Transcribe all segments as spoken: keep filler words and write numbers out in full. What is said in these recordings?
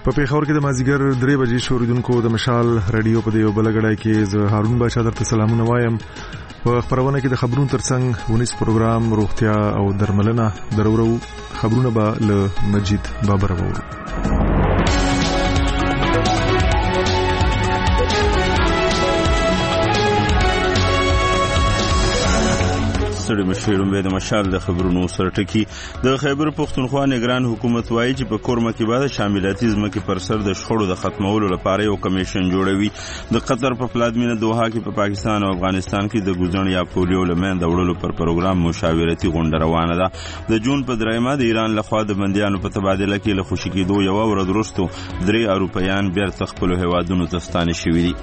په پیښور کې د مازیګر درې بجې شوریدونکو د مشال رادیو په دیو بلګړای کې زه هارون بادشاہ درته سلامونه وایم. په خبرونه کې د خبرونو ترڅنګ ونیس پروګرام روغتیا او درملنه درورو خبرونه به له مجید بابر وورو. سره مشورم به د مشال د خبرونو سره ټکی د خیبر پختونخوا نگران حکومت وایي چې په کورمه کې بعد شاملاتي ځمکې پر سر د شخړو د ختمولو لپاره یو کمیشن جوړوي. د قطر په پلازمینه دوحه کې په پا پاکستان او افغانستان کې د ګوزن یا پولیو لمن د وړلو پر پروګرام مشاورتي غونډه روانه ده. د جون په درېمه د ایران لخوا د بنديانو په تبادله کې له خوشی کېدو یو ورځ وروسته درې اروپایان بیرته خپل هیوادونو ته ستانه شوي دي.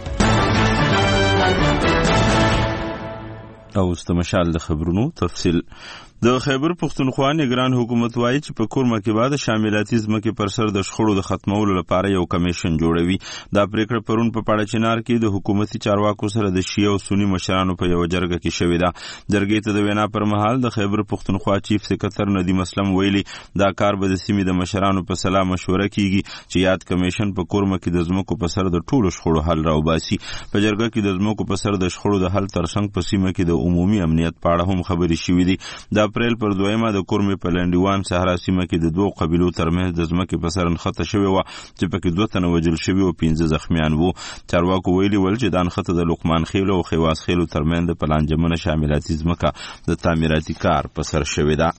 او استمشال د خبرونو تفصیل. د خیبر پختونخوا نگران حکومت وایي چې په کورمه کې بعد شاملاتي ځمکې پر سر د شخړو د ختمولو لپاره یو کمیشن جوړوي. دا پریکړه پرون په پاړه چنار کې د حکومتي چارواکو سره د شیعه او سنی مشرانو په یو جرګه کې شوې ده. جرګې ته د وینا پر مهال د خیبر پختونخوا چیف سکرټر ندیم اسلم ویلي دا کار به د سیمې د مشرانو په سلا مشوره کیږي چې یاد کمیشن په کورمه کې د ځمکو په سر د ټولو شخړو حل راوباسي. په جرګه کې د ځمکو په سر د شخړو د حل ترڅنګ په سیمه کې د عمومي امنیت په اړه هم خبرې شوې دي. د اپریل پر دویمه د کورمې په لنډیوان صحرا سیمه کې د دوه قبیلو ترمنځ د ځمکې په سر نښته شوې وه چې پکې دوه تنه وژل شوي او پنځه زخمیان وو. چارواکو ویلي ول چې دا نښته د لقمان خیلو او خواس خیلو ترمنځ د پلانجمنه شاملاتي ځمکه د تعمیراتي کار په سر شوې ده.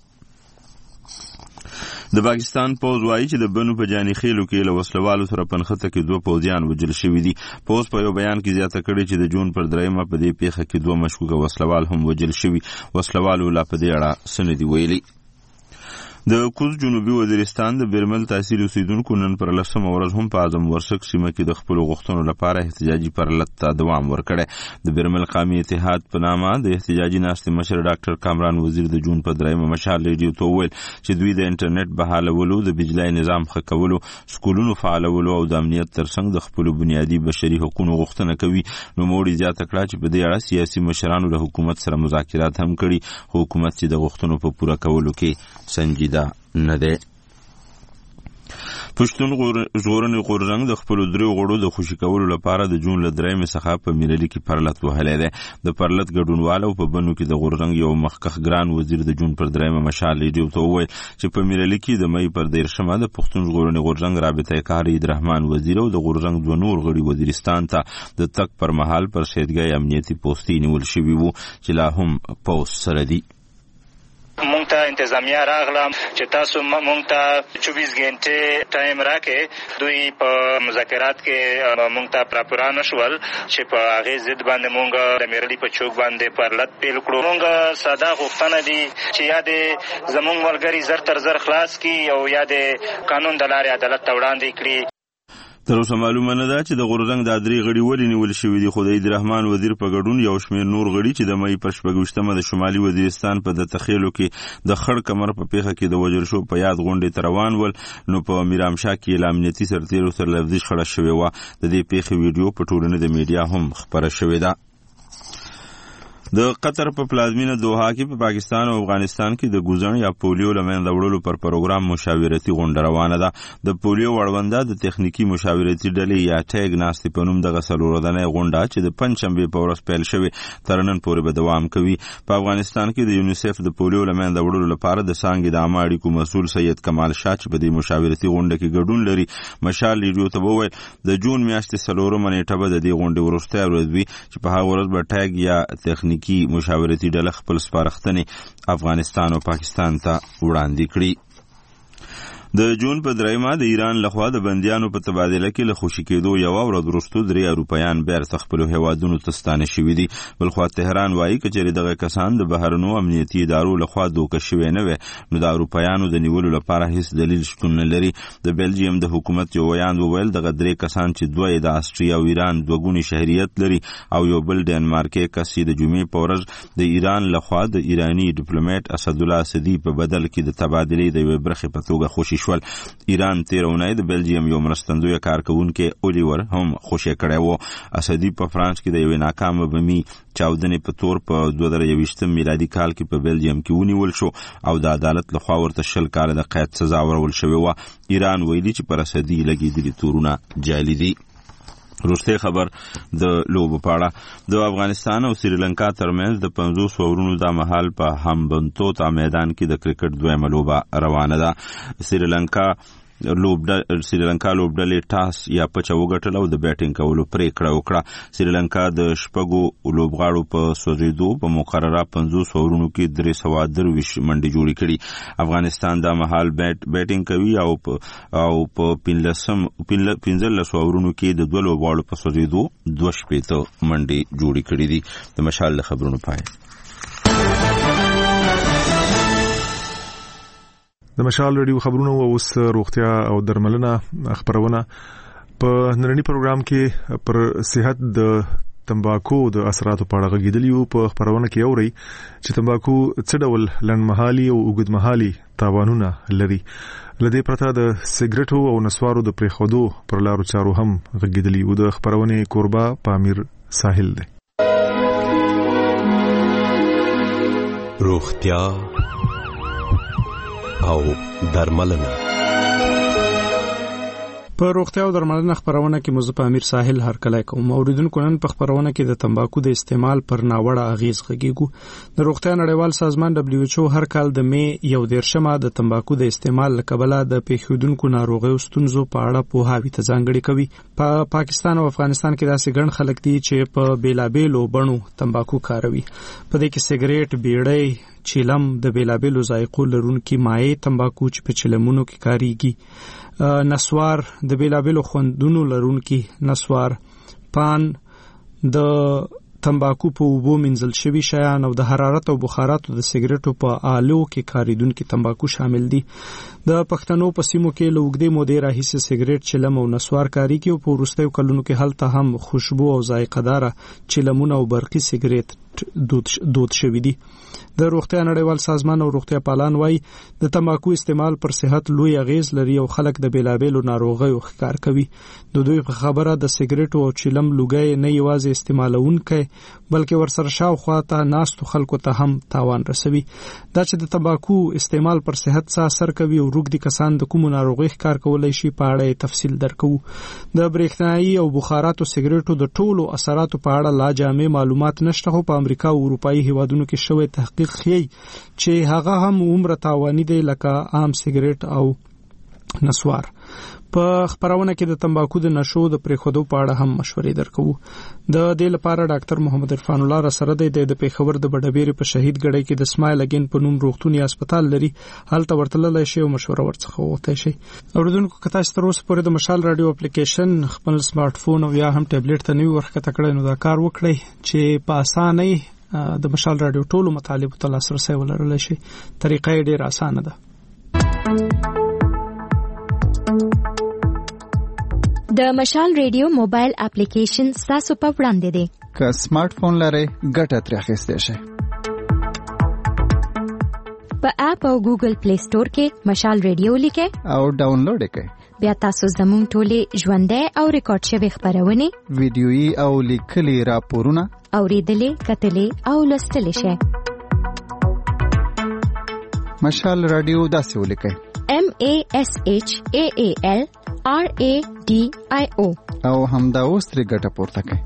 د پاکستان پوز وایي چې د بنو په جاني خیلو کې له وسلوالو سره پنخته کې دوه پوځیان وژل شوي دي. پوز په یو بیان کې زیاته کړې چې د جون پر درېیمه په دې پیښه کې دوه مشکوکه وسلوال هم وژل شوي. وسلوالو لا په دې اړه څه نه دي ویلي. د کوز جنوبي وزیرستان د بیرمل تحصیل اوسیدونکو نن پر لسمه ورځ هم په اعظم ورسک سیمه کې د خپل غوښتنو لپاره احتجاجي پرلط ته دوام ورکړی. د بیرمل قومي اتحاد په نامه د احتجاجي ناستې مشر ډاکټر کامران وزیر د جون په درېیمه مشال ریډیو ته وویل چې دوی د انټرنیټ بحالولو، د بجلی نظام ښه کولو، سکولونو فعالولو او د امنیت ترڅنګ د خپلو بنیادي بشري حقوقو غوښتنه کوي. نوموړي زیاته کړه چې په دې اړه سیاسي مشرانو له حکومت سره مذاکرات هم کړي، خو حکومت چې د غوښتنو په پوره کولو کې سنجیده نه ده. پښتون ژغورنې غورځنګ د خپلو دریو غړو د خوشي کولو لپاره د جون له درېیمې څخه په میرلي کې پرلط وهلی دی. د پرلط ګډونوالو په بنو کې د غورځنګ یو مخکښ ګران وزیر د جون پر درېیمه مشال ریډیو ته وویل چې په میرلي کې د مۍ پر دېرشمه د پښتون ژغورنې غورځنګ رابطه کار عیدرحمان وزیر او د غورځنګ دوه نور غړي وزیرستان ته د تګ پر مهال پر سیدګۍ امنیتي پوستې نیول شوي وو چې لا هم پوست سره دي. مونږ ته انتظامیه راغله چې تاسو مونږ ته چوبیس غنټې ټایم راکې. دوی په مذاکرات کې مونږ ته پراپرا نشول چې په هغې ضد باندې مونږ د میرلي په چوک باندې پرلط پیل کړو. مونږ ساده غوښتنه دي چې یا د زمونږ ملګري زر تر زر خلاص کړي او یا د قانون د لارې عدالت ته وړاندې کړي. تر اوسه معلومه نه ده چې د غورځنګ د درې غړي ولې نیول شوي دي، خو د عیدرحمان وزیر په ګډون یو شمېر نور غړي چې د مۍ پر شپږویشتمه د شمالي وزیرستان په د تخیلو کې د خړ کمر په پیښه کې د وژل شو په یاد غونډې ته روان ول. نو په میرامشاه کې له امنیتي سرتیرو سره لفظي شخړه شوې وه. د دې پیښې ویډیو په ټولنه د میډیا هم خپره شوې ده. د قطر په پلازمینه دوحه کې په پا پاکستان او افغانستان کې د ګوزن یا پولیو لمن وړلو پر پروګرام مشاورتي غونډه روانه ده. د پولیو وړونده د تخنیکی مشاورتي ډلې یا ټیګ ناستې په نوم دغه څلورودنۍ غونډه چې د پنجشنبې په ورځ پیل شوې تر نن پورې به دوام کوي. په افغانستان کې د یونیسف د پولیو لمن وړلو لپاره د څانګې د عامه اړیکو مسؤل سید کمال شاه چې په دې مشاورتي غونډه کې ګډون لري مشال ریډیو ته وویل د جون میاشتې څلورمه نیټه به د دې غونډې وروستۍ ورځ وي چې په هغه ورځ به ټیګ یا تخنیکی کی مشاورتي ډله خپل سپارښتنې افغانستان او پاکستان ته وړاندې کړي. د جون په درېیمه د ایران لخوا د بندیانو په تبادله کې له خوشي کېدو یو ورځ وروسته درې اروپایان بیرته خپلو هیوادونو ته ستانه شوي دي. بلخوا تهران وایي که چېرې دغه کسان د بهرنیو امنیتي ادارو لخوا دوکه شوي نه وي نو د اروپایانو د نیولو لپاره هیڅ دلیل شتون نه لري. د بلجیم د حکومت یو ویاند وویل دغه درې کسان چې دوه یې د اسټریا او ایران دوه ګونی شهریت لري او یو بل ډنمارکي کس د جمعې په ورځ د ایران لخوا د ایراني ډیپلوماټ اسدالله اسدي په بدل کې د تبادلې د یوې برخې په توګه خوشي ژوندي شول. ایران تیر اونۍ د بلجیم یو مرستندوی کارکونکي اولیور هم خوشی کړی و. اسدي په فرانس کې د یوې ناکامه بمي چاودنې په تور په دوه زره یوویشتم میلادي کال کې په بلجیم کې ونیول شو او د عدالت لخوا ورته شل کاله د قید سزا ورکول شوې وه. ایران ویلي چې پر اسدي لګېدلي تورونه جعلي دي. وروستی خبر د لوبو په اړه. د افغانستان او سریلانکا ترمنځ د پنځوس اورونو دا مهال په همبنتوتا میدان کې د کرکټ دویمه لوبه روانه ده. سریلانکا لوبډه سریلانکا لوبډلې ټاس یا پچه وګټل او د بیټینګ کولو پریکړه وکړه. سریلانکا د شپږو لوبغاړو په سوځېدو په مقرره پنځوس اورونو کې درې سوه درویشت منډې جوړې کړي. افغانستان دا مهال بیټ بیټینګ کوي او او په پنځلسم پنځلسو اورونو کې د دوه لوبغاړو په سوځېدو دوه شپېته منډې جوړې کړي دي. د مشال د خبرونو پای. د مشال رادیو خبرونه او اوس روغتیا او درملنه خبرونه. په نړیوال پروګرام کې پر صحت د تمباکو د اثراتو په اړه غږیدلی په خبرونه کې اوري چې تمباکو څه ډول لنډمهالي او اوږدمهالي تاوانونه لري. لدې پرته د سیګریټو او نسوارو د پریښودو پر لارو چارو هم غږیدلی و. د خبرونه کوربا پامیر ساحل دی. روغتیا او درملنه. په روغتیا او درملنه خبرونه کې مزه په امیر ساحل هرکلی کوم. اوریدونکو نن په خبرونه کې د تمباکو د استعمال پر ناوړه اغیز غږیږو. د روغتیا نړیوال سازمان دبليو ایچ او هر کال د می یو دیرشمه د تمباکو د استعمال لکبله د پیښودونکو ناروغیو ستونزو په اړه پوهاوی ته ځانګړي کوي. په پا پاکستان او افغانستان کې داسې ګڼ خلک دي چې په بیلابیلو بڼو تمباکو کاروي. په دې کې سیګریټ، بیړۍ، چیلم، د بیلابیلو ذایقو لرونکي مایع تمباکو چې په چلمونو کې کاریږي، نسوار، د بیلابیلو خوندونو لرونکي نسوار، پان، د تمباکو په اوبو منځل شوي شیان او د حرارت او بخاراتو د سیګریټو په آلو کې کاریدونکي تمباکو شامل دي. د پښتنو په سیمو کې له اوږدې مودې راهیسې سیګریټ، چلم او نسوار کاریږي او په وروستیو کلونو کې هلته هم خوشبو او ذایقه داره چلمونه او برقي سیګریټ دود, دود شوي دي. د روغتیا نړیوال سازمان او روغتیا پالان وايي د تمباکو استعمال پر صحت لوی اغیز لري او خلک د بیلابیلو ناروغیو ښکار کوي. د دوی په خبره د سیګریټو او چلم لوګي نه یوازې استعمالونکي بلکې ورسره شاوخوا ته ناستو خلکو ته هم تاوان رسوي. دا چې د تمباکو استعمال پر صحت څه اثر کوي او روږدي کسان د کوم ناروغي ښکار کولای شي په اړه تفصیل درکو. د برېښنایي او بخاراتو سیګریټو د ټولو اثراتو په اړه لا جامع معلومات نشته، خو په امریکا او اروپایي هیوادونو کې شوی تحقیق خي چې هغه هم عمر تاوانی دی لکه عام سیګریټ او نسوار. په خبرونه کې د تمباکو د نشو د پریښودو په اړه هم مشورې درکو. د دې لپاره ډاکټر محمد عرفان الله را سره دی د پیښور د بډبېری په شهید ګړی کې د سمایل اگین په نوم روغتوني هسپتال لري. هلته ورتللی شي او مشوره ورڅخه وغوښتای شي. اوریدونکو که تاسو تر اوسه پورې د مشال رادیو اپلیکیشن خپل سمارټ فون او یا هم ټابلیټ ته نوی ورښکته کړئ نو دا کار وکړئ چې په اسانۍ د مشال رادیو ټولو مطالبو ته لاسرسی ولرلی شي. طریقه یې ډېره اسانه ده. د مشال رادیو موبایل اپلیکیشن ستاسو په وړاندې دی. که سمارټ فون لرئ ګټه ترې اخیستی شئ. په اپ او ګوګل پلی سٹور کې مشال رادیو لیکئ او ډاونلوډ یې کړئ. بیا تاسو زموږ ټولې ژوندۍ او ریکارډ شوې خبرونه، ویډیويي او لیکلي راپورونه اوریدلې، کتلې او لوستلې شئ. مشال رادیو داسې ولیکئ: M A S H A A L R A D I O او همدا اوس ترې ګټه پورته کړئ.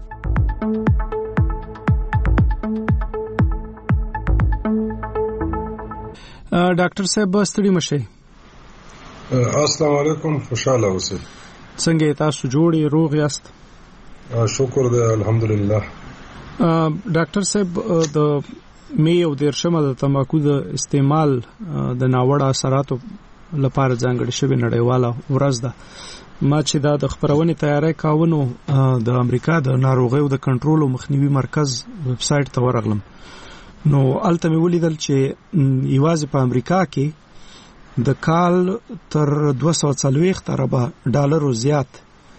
ډاکټر صاحب ستړي مشئ. السلام علیکم، خوشاله اوسئ. څنګه تاسو جوړ روغ یاست؟ شکر دی الحمدلله. ډاکټر صاحب د می او دیرشمه د تمباکو د استعمال د ناوړه اثراتو لپاره ځانګړې شوې نړیواله ورځ ده. ما چې دا د خبرونې تیاری کاوه نو د امریکا د ناروغیو د کنټرول او مخنیوي مرکز ویب سایټ ته ورغلم نو هلته مې ولیدل چې یوازې په امریکا کې د کال تر دوه سوه څلوېښت اربه ډالرو زیات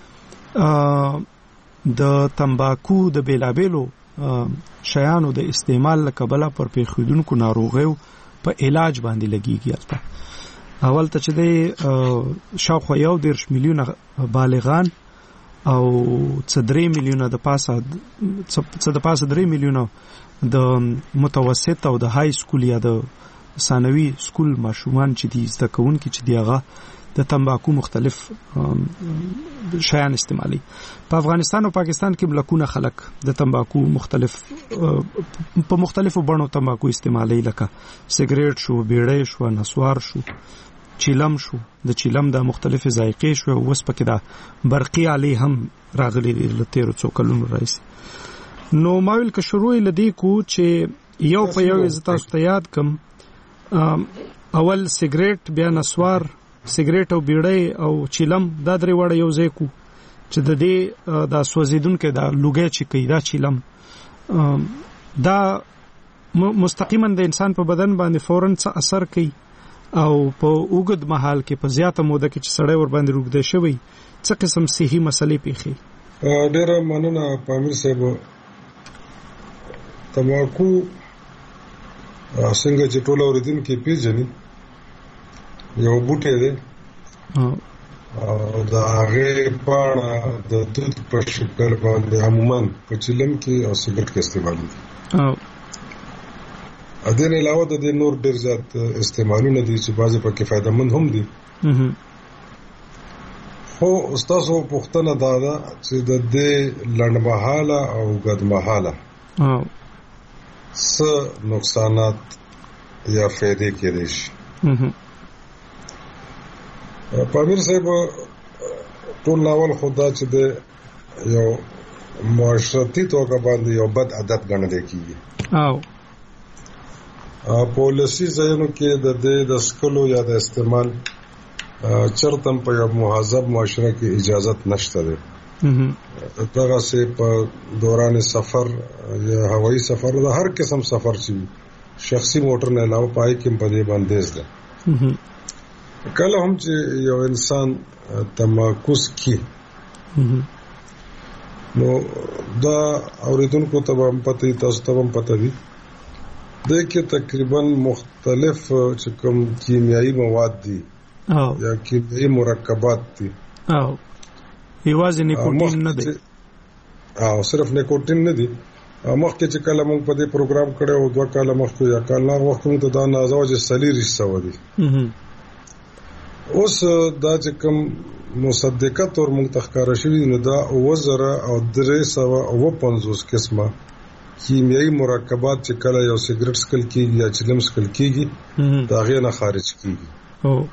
د تمباکو د بیلابیلو شیانو د استعمال له کبله پر پیښیدونکو ناروغیو په علاج باندې لګیږي. هلته اول ته چې د شاوخوا یو دیرش میلیونه بالغان او څه درې میلیونه د پاسه څه د پاسه درې میلیونه د متوسط او د های سکول یا د ثانوي سکول ماشومان چې دي زده کوونکي چې دی هغه د تمباکو مختلف شیان استعمالي. په افغانستان او پاکستان کې ملکونه خلک د تمباکو مختلف په مختلفو بڼو تمباکو استعمالي، لکه سیګریټ شو، بیړۍ شو، نسوار شو، چیلم شو. د چیلم د مختلف ذایقې شو، اوس پکې دا برقي آلې هم راغلي دي له تیرو څو کلونو راځي. نو ما ویل که شروع لدی کو چې یو په یو ز تاسو ته یاد کم، اول سیګریټ، بیا نسوار، سیګریټ او بیړۍ او چیلم، دا درې وړه یو ځای کو چې د دې د سوځیدونکو د لوګي چې کوي دا چیلم دا مستقیما د انسان په بدن باندې فورن څه اثر کوي او په اوږد مهال کې په زیاته موده کې چې سړی ور باندې روغده شوی څه قسم صحي مسلې پیښي. ډېر مننه پامیر صاحب. تمباکو څنګه چې ټول اوریدونکو پیژني یو بوټی دی او د هغه پاڼه د دود په شکل باندې عموما په چیلم کې او سیګریټ کې استعمالېږي. ا دې نه علاوه د دې نور ډېر زیات استعمالونه دي چې بعضې پکې فایدهمند هم دي. خو ستاسو پوښتنه دا ده چې د دې لنډمهاله او اوږدمهاله څه نقصانات یا فایدې کېدای شي. پامیر صاحب ټول ناول خدا چې د یو معاشرتي توګه باندې یو بد عادت ګڼل کېږي او پالیسي ځایونو کې د دې د سکلو یا د استعمال چرته په یو مهذب معاشره کې اجازت نشته ده. دغه سه په دوران سفر یا هوایي سفر د هر قسم سفر چې شخصي موټر نه علاوه پای کې په دې باندې ده. کله هم چې یو انسان تمباکو کی نو دا اوریدونکو ته هم پته وي، تاسو ته هم پته وي، د کې تقریبا مختلف چې کوم کیمیاوي مواد دي یا کیمیاوي مرکبات دي او یوازې نیکوټین نه دی او صرف نیکوټین نه دی. مخکې چې کله موږ په دې پروګرام کړو دوه کاله مخکې یا کال نه وخت موږ ته دا نازوجه سلیری سو دي. اوس دا چې کوم مصدقات اور موږ تخکاره شوی نو دا وزره او درې سوه او پنځوس قسمه کیمیاوي مرکبات چې کله یو سیګریټ سکل کیږي یا چلم سکل کیږي دا غي نه خارج کیږي. او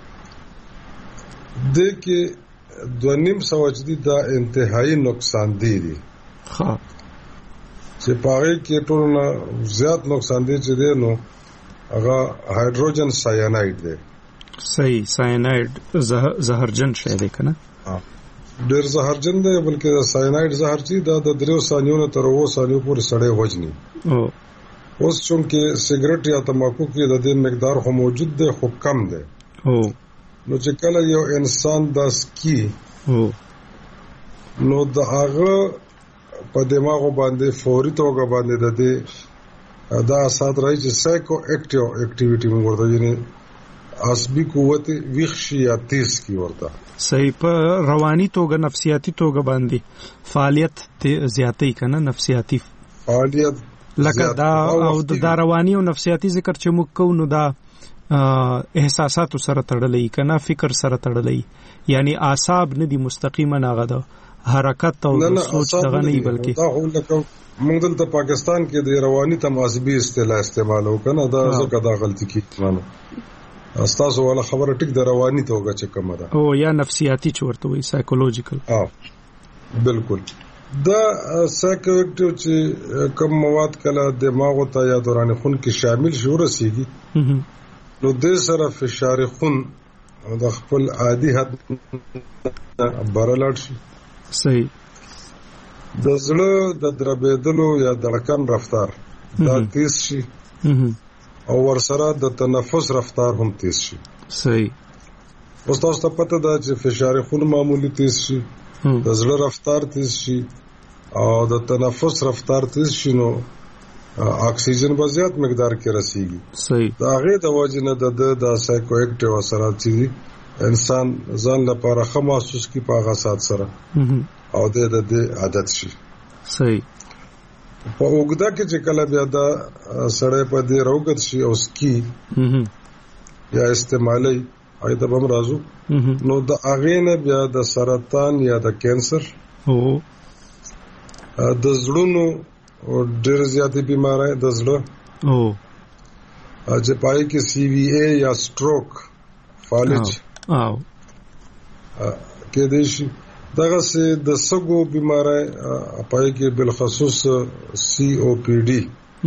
د کې دوه نیم سوه جدي دا انتهایی نقصان دی دي ها چې پاره کې ټول زیات نقصان دی چې دی نو هغه هایدروجن سایناید دی. صحیح، سایناید زهرجن شی دی کنه؟ ډېر زهرجن دی، بلکې د سایناید زهر چې دا د دریو ثانیو تر اوو ثانیو پورې سړی وژني. اوس چونکې سیګریټ یا تمباکو کې د دې مقدار خو موجود دی خو کم دی. نو چې کله یو انسان دا سکي نو د هغه په دماغ باندې فوري توګه باندې د دې دا اثر راځي چې سایکو اکټیو اکټیویټي موږ ورته یعنی عصبي قوت ویښشي یا تیز کی ورته صحیح په رواني توګه نفسیاتي توګه باندې فعالیت زیاتې کنه نفسیاتي فعالیت لکه دا او د رواني او نفسیاتي ذکر چې موږ کوو نو دا احساسات سره تړلې کنه فکر سره تړلې یعنی اعصاب نه دي مستقیما هغه د حرکت او سوچ دغه نه بلکې دا لکه موږ دلته پاکستان کې د رواني تماسبي اصطلاح استعمالو کنه دا څنګه دا غلطي کیږي استاسو ولا خبره ټیک د رواني توګه چې کومه ده او یا نفسیاتي چورته وي سایکولوژیکل. اه بالکل دا سایکوټیو چې کوم مواد کله دماغ ته یا دوران خون کې شامل شو رسیږي نو د سره فشار خون د خپل عادي حد برلاړ شي. صحیح. د زړه د دربېدلو یا دړکن رفتار دا تیز شي او ورسره د تنفس رفتار هم تیز شي. صحیح. اوس تاسو ته پته ده چې فشار خون معمولی تیز شي، د زړه رفتار تیز شي او د تنفس رفتار تیز شي نو اکسیجن په زیات مقدار کې رسیږي. صحیح. دا هغه د وجه نه د د سایکو اکټیو اثرات چې انسان ځان لپاره ښه محسوس کی په هغه سات سره او د د عادت شي. صحیح. په وګدا کې چې کله بیا دا سړی په دې روغت شي او سکی یا استعمالي اې د بم رازو نو د هغه نه بیا د سرطان یا د کینسر او د زړونو او ډېر زیاتې بیماری د زړه او چې پای کې سی وی اے یا سټروک فالج او کې د شي دغه سه د سګو بیماری پای کې بالخصوص سی او پی ډی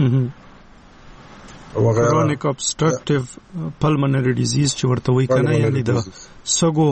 وغیرہ chronic obstructive pulmonary disease چې ورته وایي کنه یعنی د سګو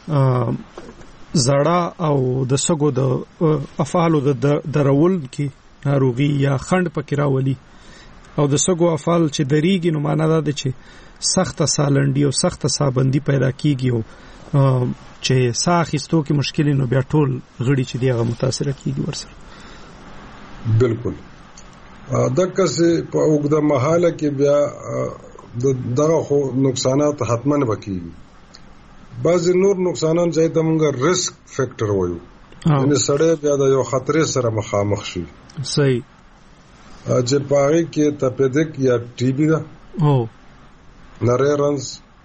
زړه او د سګو د افعالو د درول کې ناروغي یا خند پکې راولي او د سګو افعال چې دریږي نو معنا دا ده چې سخت سالندي او سخت سابندي پیدا کیږي او چې ساه اخیستو کې مشکل نو بیا ټول غړي چې دی هغه متاثر کیږي ورسره. بالکل دغه څه په وګړه محاله کې بیا دغه خو نقصانات حتمن وکړي. بعض نور نقصانات چې ته موږ ریسک فیکٹر وایو یعنی سړی بیا د یو خطرې سره مخامخ شي. صحیح. چې پاره کې تپیدک یا ټي بي دا او نریرنز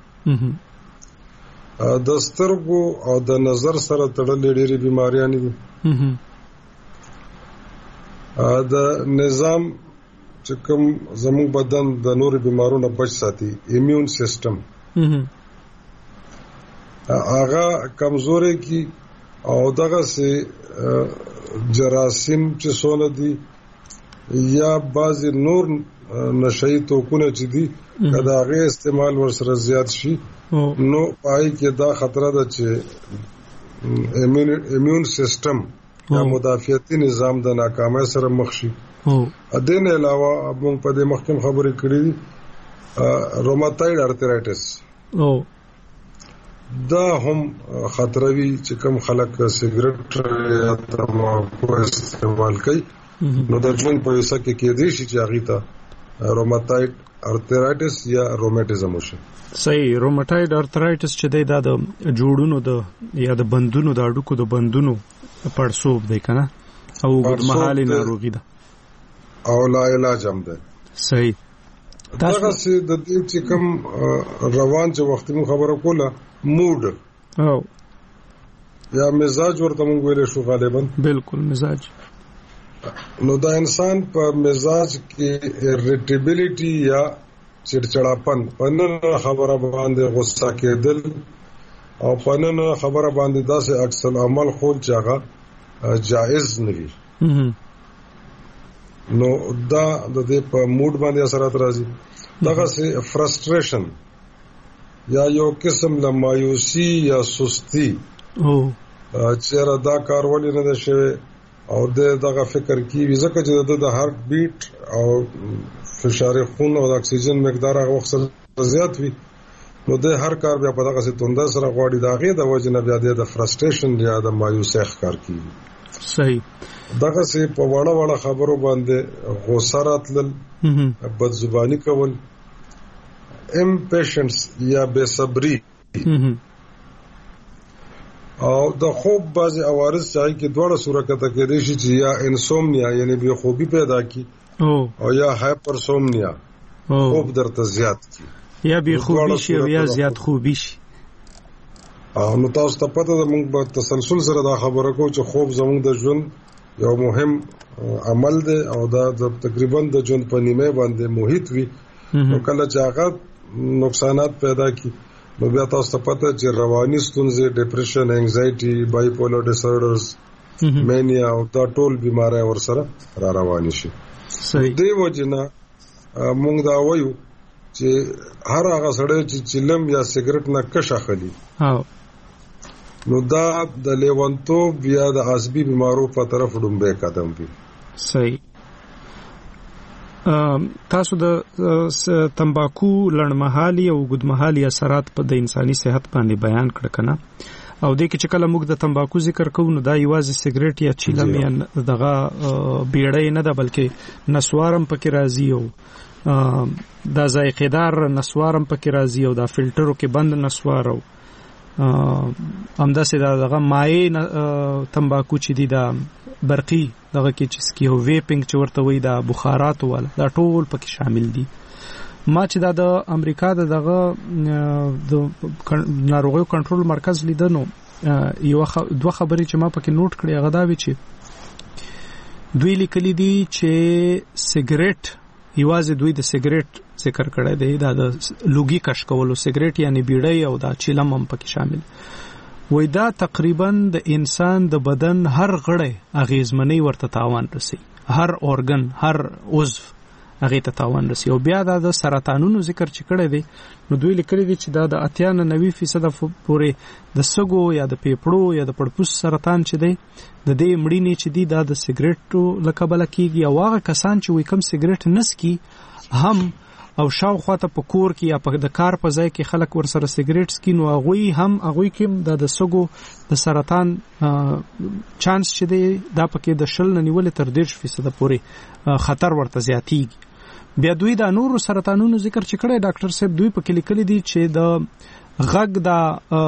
د سترګو او د نظر سره تړلې ډېری بیماریاں دي. د نظام چې کوم زموږ بدن د نور بیمارونو بچ ساتي ایمیون سیستم هغه کمزوري کی او دغه سه جراثیم چې سونه دي یا بعض نور نشئی توکونه چې دي کله هغه استعمال ورسره زیات شي نو پای کې دا خطر ده چې ایمیون سیستم یا مدافعتي نظام د ناکامۍ سره مخ شي. ا دې نه علاوه موږ په دې مخکې خبرې کړې دي روماتوید ارترایټس او دا هم خطروي چې کوم خلک سیګریټ یا تمباکو استعمال کوي نو د ژوند په وسه کې کې دي چې هغه ته روماتوید ارترایټس یا روماتیزم وشي. صحیح. روماتوید ارترایټس چې دی دا د جوړونو د یا د بندونو د اډوکو د بندونو پړسوب دی کنه او ګډمحالي ناروغي ده او لا علاج هم ده. صحیح. داغه سي د دې چې کوم روان چې وخت مو خبره کوله موډ او یا مزاج ورته مونږ ویل شو غالبا. بالکل مزاج. نو دا انسان په مزاج کې ارټیبিলিټي یا چړچړاپن پنن خبره باندې غصه کېدل او پنن خبره باندې داسې عکس العمل خول چاغه جائز نه وي نو دا د دې په موډ باندې اثرات راځي. دغه سي فرستریشن یا یو قسم له مایوسی یا سستی او چیرې دا کار ولې نه شوی او دغه فکر کی ځکه چې د هارت بیټ او فشار خون او د اکسیجن مقدار هغه وخت زیات وي نو د هر کار بیا په دغه ستونده سره غواړي داغه د وجه نه بیا د فرستریشن یا د مایوسی ښکار کیږي. صحیح. دغه سي په وړه وړه خبرو باندې غوسه راتلل بد زبانی کول امپیشنس یا بے صبری او د خوب بعض عوارض چاہی کې دوړه صورت کې دي چې یا انسومنیا یعنی بے خوبی پیدا کی او یا هایپرسومنیا خوب درته زیات کی یا بے خوبی شي یا زیات خوبی شي. او نو تاسو ته پته ده موږ په تسلسل سره دا خبره کوو چې خوب زموږ د ژوند یو مهم عمل دی او دا تقریبا د ژوند په نیمه باندې محیط وي نو کله چې هغه نقصانات پیدا کی نو بیا تاسو ته پته چې رواني ستونزې ډیپریشن انگزایټي بایپولر ډیسارډرز مانیا او دا ټول بیماری ورسره را روان شي. صحیح. دی وجنه موږ دا وایو چې هر هغه سړی چې چلم یا سیګریټ نه کښ اخلي او نو دا د لیوانتوب یا د عصبي بیمارو په طرف ډومبه قدم دی. صحیح. تاسو د تمباکو لړمحالي او ګډمحالي اثرات په د انساني صحت باندې بیان کړ کنه او د کې چې کله موږ د تمباکو ذکر کوو نو دا یوازې سیګریټ یا چیلم یا دغه بیړۍ نه ده بلکې نسوارم پکې راځي او دا ذایقه‌دار نسوارم پکې راځي او دا فلټرو کې بند نسوار او همداسې دا دغه مایع تمباکو چې دي دا برقي دغه کې چې سکی او ویپینګ چې ورته وایي دا بخارات والا دا ټول پکې شامل دي. ما چې دا د امریکا د دغه د ناروغیو کنټرول مرکز لیدنو یو دوه خبرې چې ما پکې نوٹ کړې هغه دا وی چې دوی لیکلي دي چې سیګریټ یوازې دوی د سیګریټ ذکر کړی دی دا د لوګي کش کولو سیګریټ یعنی بیړۍ او دا چیلم هم پکې شامل وای دا تقریبا د انسان د بدن هر غړی اغیزمنۍ ورته تاوان رسي هر اورګن هر عضو هغه ته تاوان رسي او بیا دا د سرطانونو ذکر چې کړی دی نو دوی لیکلي دي چې دا د اتیا نه نوي فیصد پورې د سګو یا د پیپړو یا د پړپوس سرطان چې دی د دې مړینې چې دی دا د سیګریټو له کبله کیږي او هغه کسان چې وي کم سیګریټ نسکي هم او شاوخوا ته په کور کې یا په د کار په ځای کې خلک ورسره سیګریټ سکي نو هغوی هم هغوی کې د سګو د سرطان چانس چې دی دا پکې د شل نه نیولې تر دېرش فیصده پورې خطر ورته زیاتیږي. بیا دوی دا نورو سرطانونو ذکر چې کړی ډاکټر صاحب دوی پکې لیکلي دي چې د غږ دا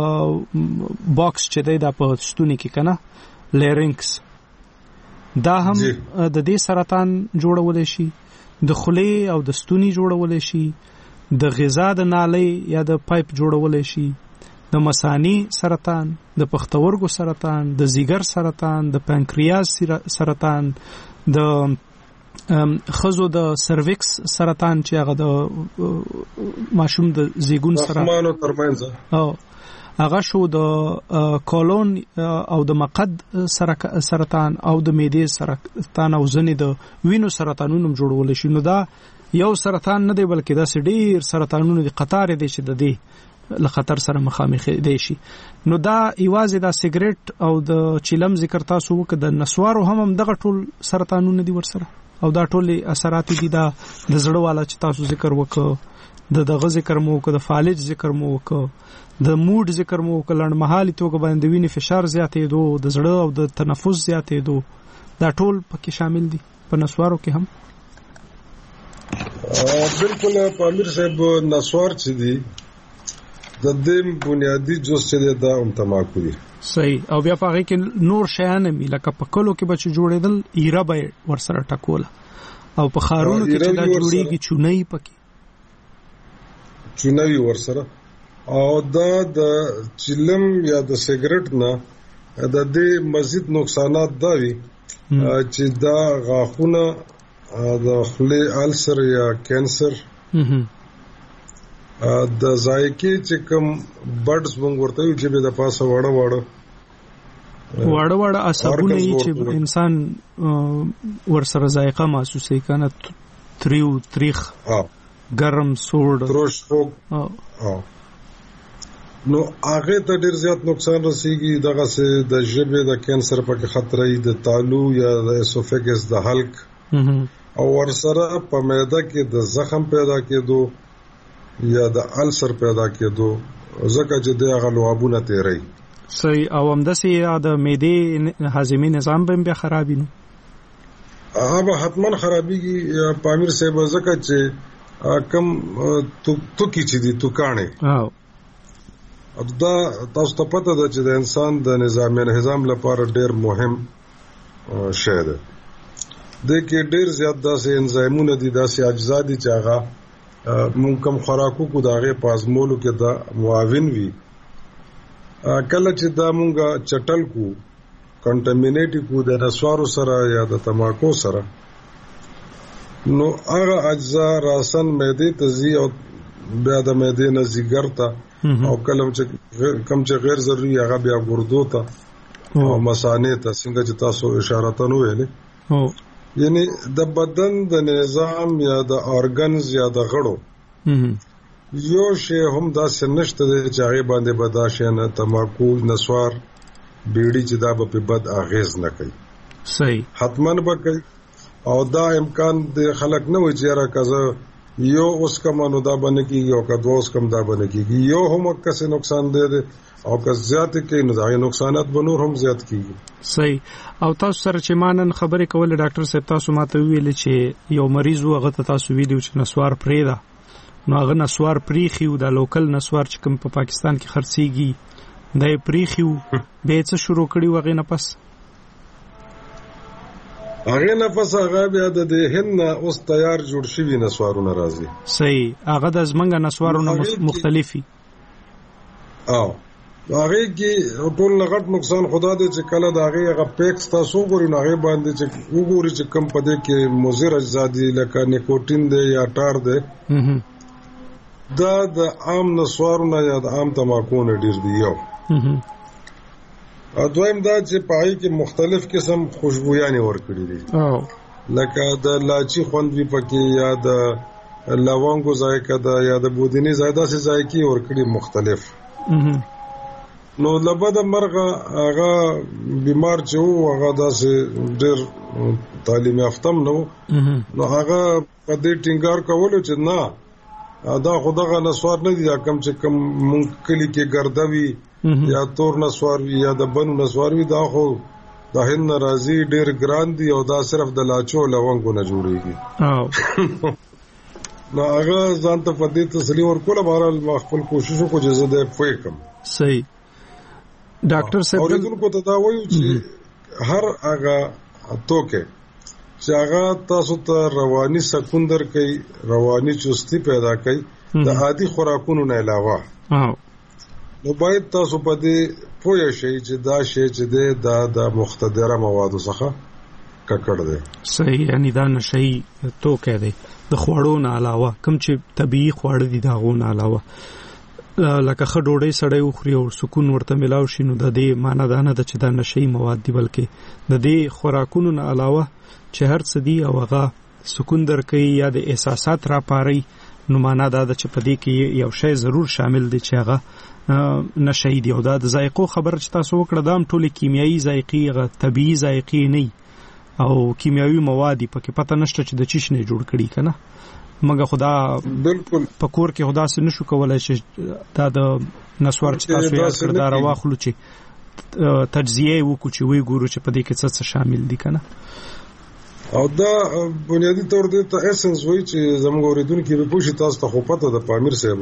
باکس چې دی دا په ستوني کې کنه لیرینکس دا هم د دې سرطان جوړولی شي د خولې او د ستوني جوړولی شي د غذا د نالۍ یا د پایپ جوړولی شي د مثانې سرطان د پښتورګو سرطان د ځیګر سرطان د پانکریاس سرطان د خزو د سرویکس سرطان چې هغه د ماشوم د زیګون سرطان او هغه شو د کولون او د مقد سرطان او د معدې سرطان او ځنې د وینو سرطانونو جوړول شي نو دا یو سرطان نه دی بلکې دا ډېر سرطانونو د قطار دي چې د دې له خطر سره مخامخ دي شي نو دا یوازې دا سیګریټ او د چیلم ذکر تاسو وکړه د نسوارو هم هم دغه ټول سرطانونه دي ورسره او دا ټول اثرات دي دا د زړه والا چې تاسو ذکر وکړه د دغه ذکر مو وکړه د فالج ذکر مو وکړه د موډ ذکر مو وکړه لنډمهالي توګه باندې وینې فشار زیاتېدو د زړه او د تنفس زیاتېدو دا ټول پکې شامل دي په نسوارو کې هم. بالکل پامیر صاحب نسوار چې دي د دې بنیادی جز چې دا هم تماکو دي صحیح او بیا په هغه کې نور شیان مې لکه په کلو کې بچ جوړېدل ایره به ورسره ټکوله او په خارونو کې چې دا جوړېږي چونۍ پکې چونۍ ورسره او دا د چلم یا د سیګریټ نه د دې مزید نقصانات دا وي چې دا غاښونه د خولې السر یا کینسر د ذایقې چې کوم بډز مونږ ورته وي چې به د پاسه وړه وړه وړه وړه عصبونه چې انسان ورسره ذایقه محسوسوي کنه تریو تریخ ګرم سوړ تروش خوږ نو هغه ته ډیر زیات نقصان رسیږي دغه سه د ژبې د کینسر په خطر ای د تالو یا د اسوفیګس د حلق او ورسره په معده کې د زخم پیدا کېدو یا د السر پیدا کېدو ځکه چې دغه لوابونه تیری صحیح او همداسې د معدې هاضمي نظام به بیا خرابي نو هغه حتما خرابيږي پامیر صاحب ځکه چې کم تو تو کی چې دي تو کانه او دا تاسو ته پته ده چې د انسان د نظام نظام لپاره ډیر مهم شی ده د کې ډیر زیات داسې انزایمونه دي داسې اجزا دي چې هغه مونږ کوم خوراکو کو داغه پازمولو کې دا معاون وي کله چې دا مونږه چټل کو کنټامینیټ کو د رسوارو سره یا د تماکو سره نو هغه اجزا راسن معده ته زی او بیا د معده نه زیګر ته او کلم چې کم چې غیر ضروري هغه بیا ګردو ته او مثانه ته څنګه چې تاسو اشاره تنو ویلې یعنی د بدن د نظام یا د اورګنز یا د غړو یو شی هم دا سنشته چې هغه باندې بداشه نه تماکو نسوار بیړی چې دا په بد اغیز نه کوي صحیح حتمن به کوي او دا امکان د خلک نه وي چې را کزه یو اوس کم نو دا باندې کیږي او کدو اوس کم دا باندې کیږي یو هم کسه نقصان دی او که زیات کې نو دا نقصانات بنور هم زیات کیږي. صحیح. او تاسو سره چې مانن خبرې کول ډاکټر صاحب تاسو ماته ویل چې یو مریض وغه تاسو ویلو چې نسوار پرې دا نو هغه نسوار پریخي او د لوکل نسوار چې کوم په پا پاکستان کې خرڅيږي دای پریخي به څه شروع کړي وغه نه پس هغه نه پس هغه بیا د هند اوس تیار جوړ شوی نسوارونه راځي. صحیح. هغه د زمنګ نسوارونه مختلفي او هغه کې ټول لغت نقصان خدا دې چې کله دا هغه هغه پیکس تاسو ګورئ نو هغه باندې چې وګورئ چې کم پدې کې مضر اجزا دي لکه نیکوټین دی یا ټار دی دا د عام نسوارونه یا د عام تماکو نه ډیر دی. یو ا دویم دا چې پای کې مختلف قسم خوشبويانې ورکړي دي لکه د لاچی خوند وی پکې یا د لونګو ذایقه دا یا د بودینی زیاده سي ذایقي ورکړي مختلف. نو لبد مرغه هغه بیمار چې وو هغه داسې ډېر تعلیم یافتم نو نو هغه په دې ټینګار کولو چې نه دا خدغه نسوار نه دي کم چې کم مونږ کلی کې ګردوي یا تور نسوار وي یا د بنو نسوار وي دا خو د هند راځي ډېر ګران دي او دا صرف د لاچو لونګو نه جوړيږي. نو هغه ځان ته په دې تسلی ورکوله بهرحال ما خپل کوشش وکړ چې زه دې پوه کړم. صحیح. ډاکټر صاحب اوریدونکو ته دا وایو چې هر هغه توکه چې هغه تاسو ته رواني سکون درکوي رواني چستی پیدا کوي د عادي خوراکونو نه علاوه نو باید تاسو په دې پوه شئ چې دا شی چې دا د مختدره موادو څخه ککړ دی. صحیح. یعنی دا نشي توکه دی د خوړو نه علاوه کوم چې طبيعي خواړه دي دا غو نه علاوه لکه خ ډوډۍ سړی وخوري او سکون ورته ملاو شي نو د دې معنی دا نه ده چې دا نشي مواد دي بلکې د دې خوراکونو نه علاوه چې هر څه دي او هغه سکون درکوي یا د احساسات را پاري نو معنی دا ده چې په دې کې یو شی ضرور شامل دی چې هغه نشي دی او دا د ذایقو خبر چې تاسو وکړه دا هم ټولې کیمیاوي ذایقې هغه طبيعي ذایقې نه او کیمیاوي مواد پکې پته نشته چې د چیش نه جوړ کړي کنه مګه خدا بالکل پکور کې خدا سره نشو کولای چې دا د نسوار چې تاسو یې کړ دا راواخلو چې تجزیه وکړو چې وی ګورو چې په دې کې څه شامل دي کنه او دا بنیادی تور دې ته اسنس وای چې زموږ اوریدونکو به پوښتنه تاسو ته خو پته د پامیر صاحب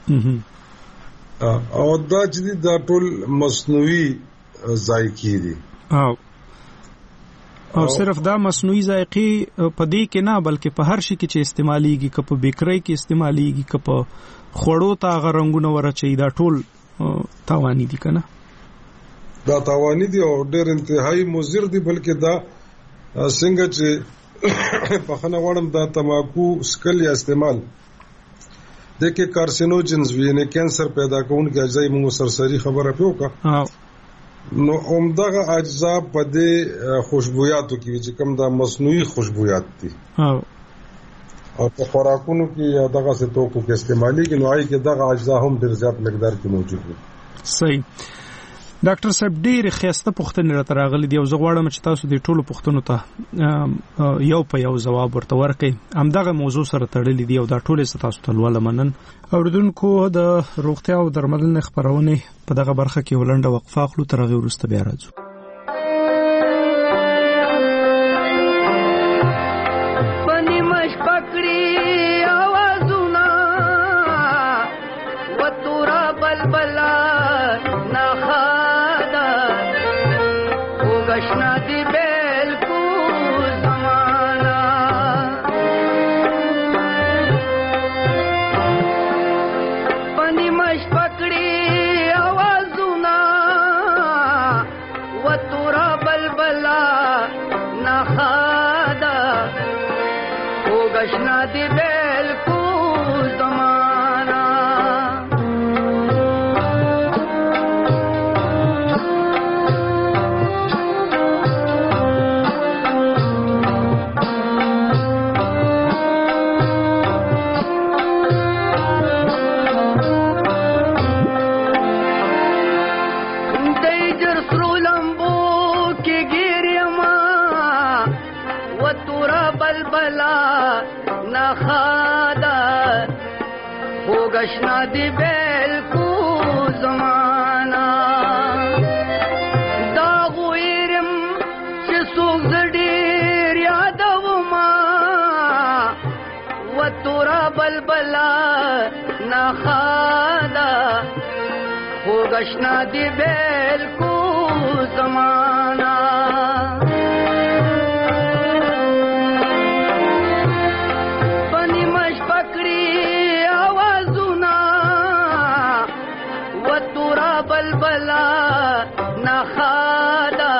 او دا چې دا ټول مصنوعي ذایقې دي او او صرف دا مصنوعي ذایقې په دې کې نه بلکې په هر شي کې چې استعماليږي کپ بیکری کې استعماليږي کپ خوړو ته غرنګونه ورچي دا ټول تاواني دي کنه دا تاواني دي او ډېر انتهایی مضر دي بلکې دا څنګه چې په خنه وړم دا تماکو سکل یا استعمال د کې کارسینوجنز وینه کینسر پیدا کوونکي اجزا موږ سرسری خبره پیوکا نو عمدغه اجزا په دې خوشبوياتو کې چې کوم دا مصنوعي خوشبويات دي او په خوراکونو کې یا دغه څه توکو کې استعمالي کې نوعي کې دغه اجزا هم ډېر زیات مقدار کې موجود دي. صحیح. ډاکټر صاحب ډېر خسته پوښتنې راته راغلي دي او زه غواړم چې تاسو دې ټولو پوښتنو ته یو په یو جواب ورته ورکړئ. همدغه موضوع سره تړلې دي او دا ټول تاسو ته لوله منن. اوریدونکو د روغتیا او درملنې خبرونه په دغه برخه کې ولنډه وقفه اخلو تر هغه وروسته بیا راځو. پنی مش پکړی आवाजونه وتورا بلبلا نخادا وګشنا دی بالکل زمانہ پنی مش پکړی आवाजونه وتورا بلبلا نخادا وګشنا دی بالکل زمانہ تورا بلبلا نخادا وګشنا دی بالکو زمانہ دا غویرم چې څوک زډیر یادوما و تورا بلبلا نخادا وګشنا دی بالکو زمانہ پنی مش پکڑی آوازونا و تورا بلبلا نخادا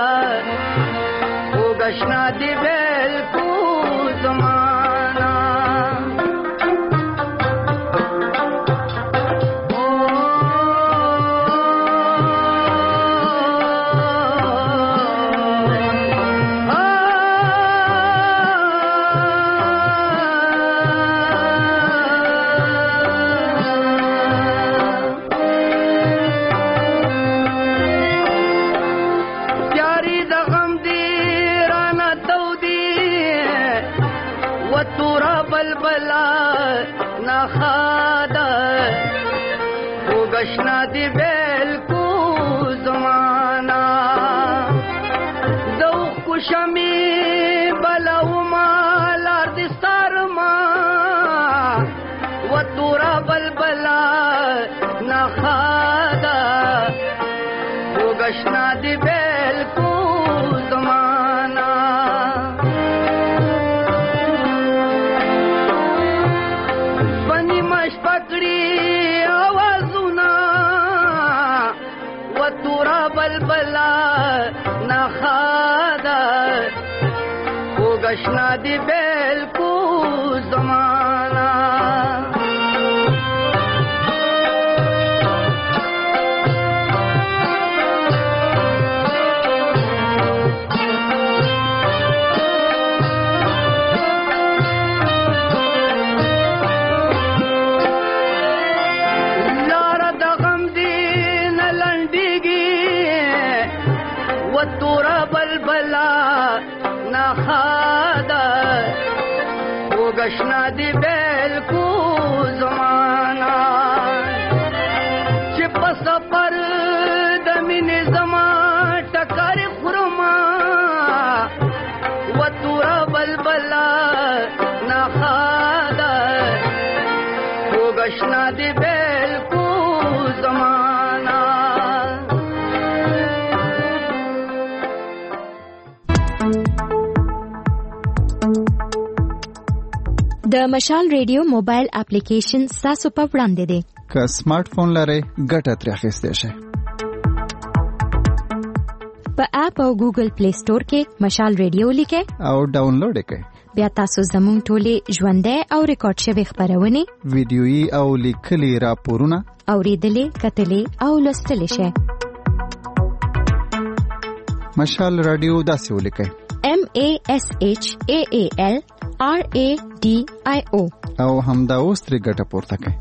وګشنا دی بالکو زمانہ وګشنا دی بالکو زمانہ دو خوشمی بلو مالار دی سارما و تورا بلبلا نخادا وګشنا دی بالکو زمانہ بنی مش پکڑی تورا بلبلا نخادا وګشنا دی بالکو زمانہ وګشنا دی بالکو زمانہ چې په سفر د مینې زما ټکر خرما و تورا بلبلا نخادا وګشنا دی بالکو زمانہ د مشال ریډیو موبایل اپلیکیشن تاسو په وړاندې دی که سمارټ فون لرئ ګټه ترې اخیستی شئ په اپ او ګوګل پلی سٹور کې مشال ریډیو لیکئ او ډاونلوډ یې کړئ بیا تاسو زموږ ټولې ژوندۍ او ریکارډ شوي خپرونې ویډیويي او لیکلي راپورونه اورېدلې کتلې او لوستلی شئ مشال رادیو داسې ولیکئ M A S H A A L R A D I O او همدا اوس ترې ګټه پورته کړئ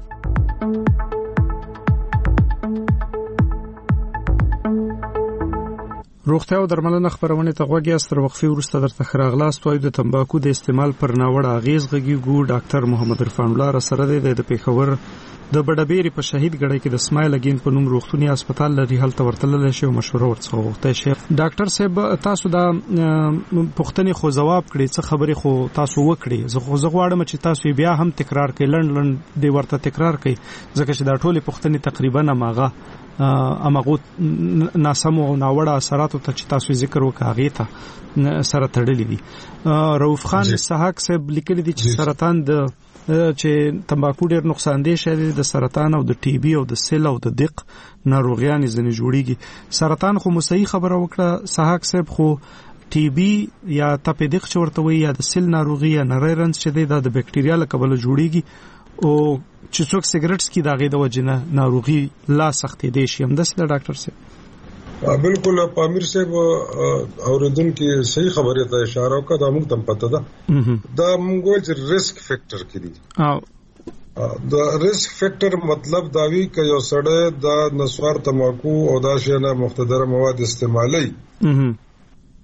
روغتیا او درملنه خبرونه ته غوږی است تر وقفې وروسته درته خراغلاست وایو د تمباکو د استعمال پر ناوړه اغیز غږیږو ډاکټر محمد عرفان الله را سره دی د پیښور د بډبېری په شهید ګړی کې د سمایل اگین په نوم روغتونی هسپتال لري هلته ورتلل شي او مشوره ورڅخه وغوښته شي ډاکټر صاحب تاسو دا پوښتنې خو جواب کړی څه خبرې خو تاسو وکړي زه خو زه غواړم چې تاسو بیا هم تکرار کړئ لند لند دی ورته تکرار کړئ ځکه چې دا ټولې پوښتنې تقریبا ماغه امغه ناسم او ناوړه اثراتو ته چې تاسو ذکر وکړی ته سره تړلې دي رؤف خان اسحاق صاحب لیکلي دي چې سرطان د چې تمباکو ډېر نقصان دی شه د سرطان او د ټي بي او د سیل او د دق ناروغیان ځنې جوړیږي سرطان خو مصحی خبره وکړه اسحاق صاحب خو ټي بي یا تپیدق چورته وي یا د سیل ناروغي یا نریرنس چې د بکټریا له کبله جوړیږي او چې څوک سیګریټس کې داغه د وجنه ناروغي لا سختې دي شي هم د ډاکټر صاحب بالکل پامیر صاحب اوریدونکو صحیح خبره ته اشاره وکړه دا موږ تم پته ده دا موږ چې ریسک فیکٹر کړي دا ریسک فیکٹر مطلب دا وی ک یو سړی د نسوار تماکو او دا شینه مختدره مواد استعمالي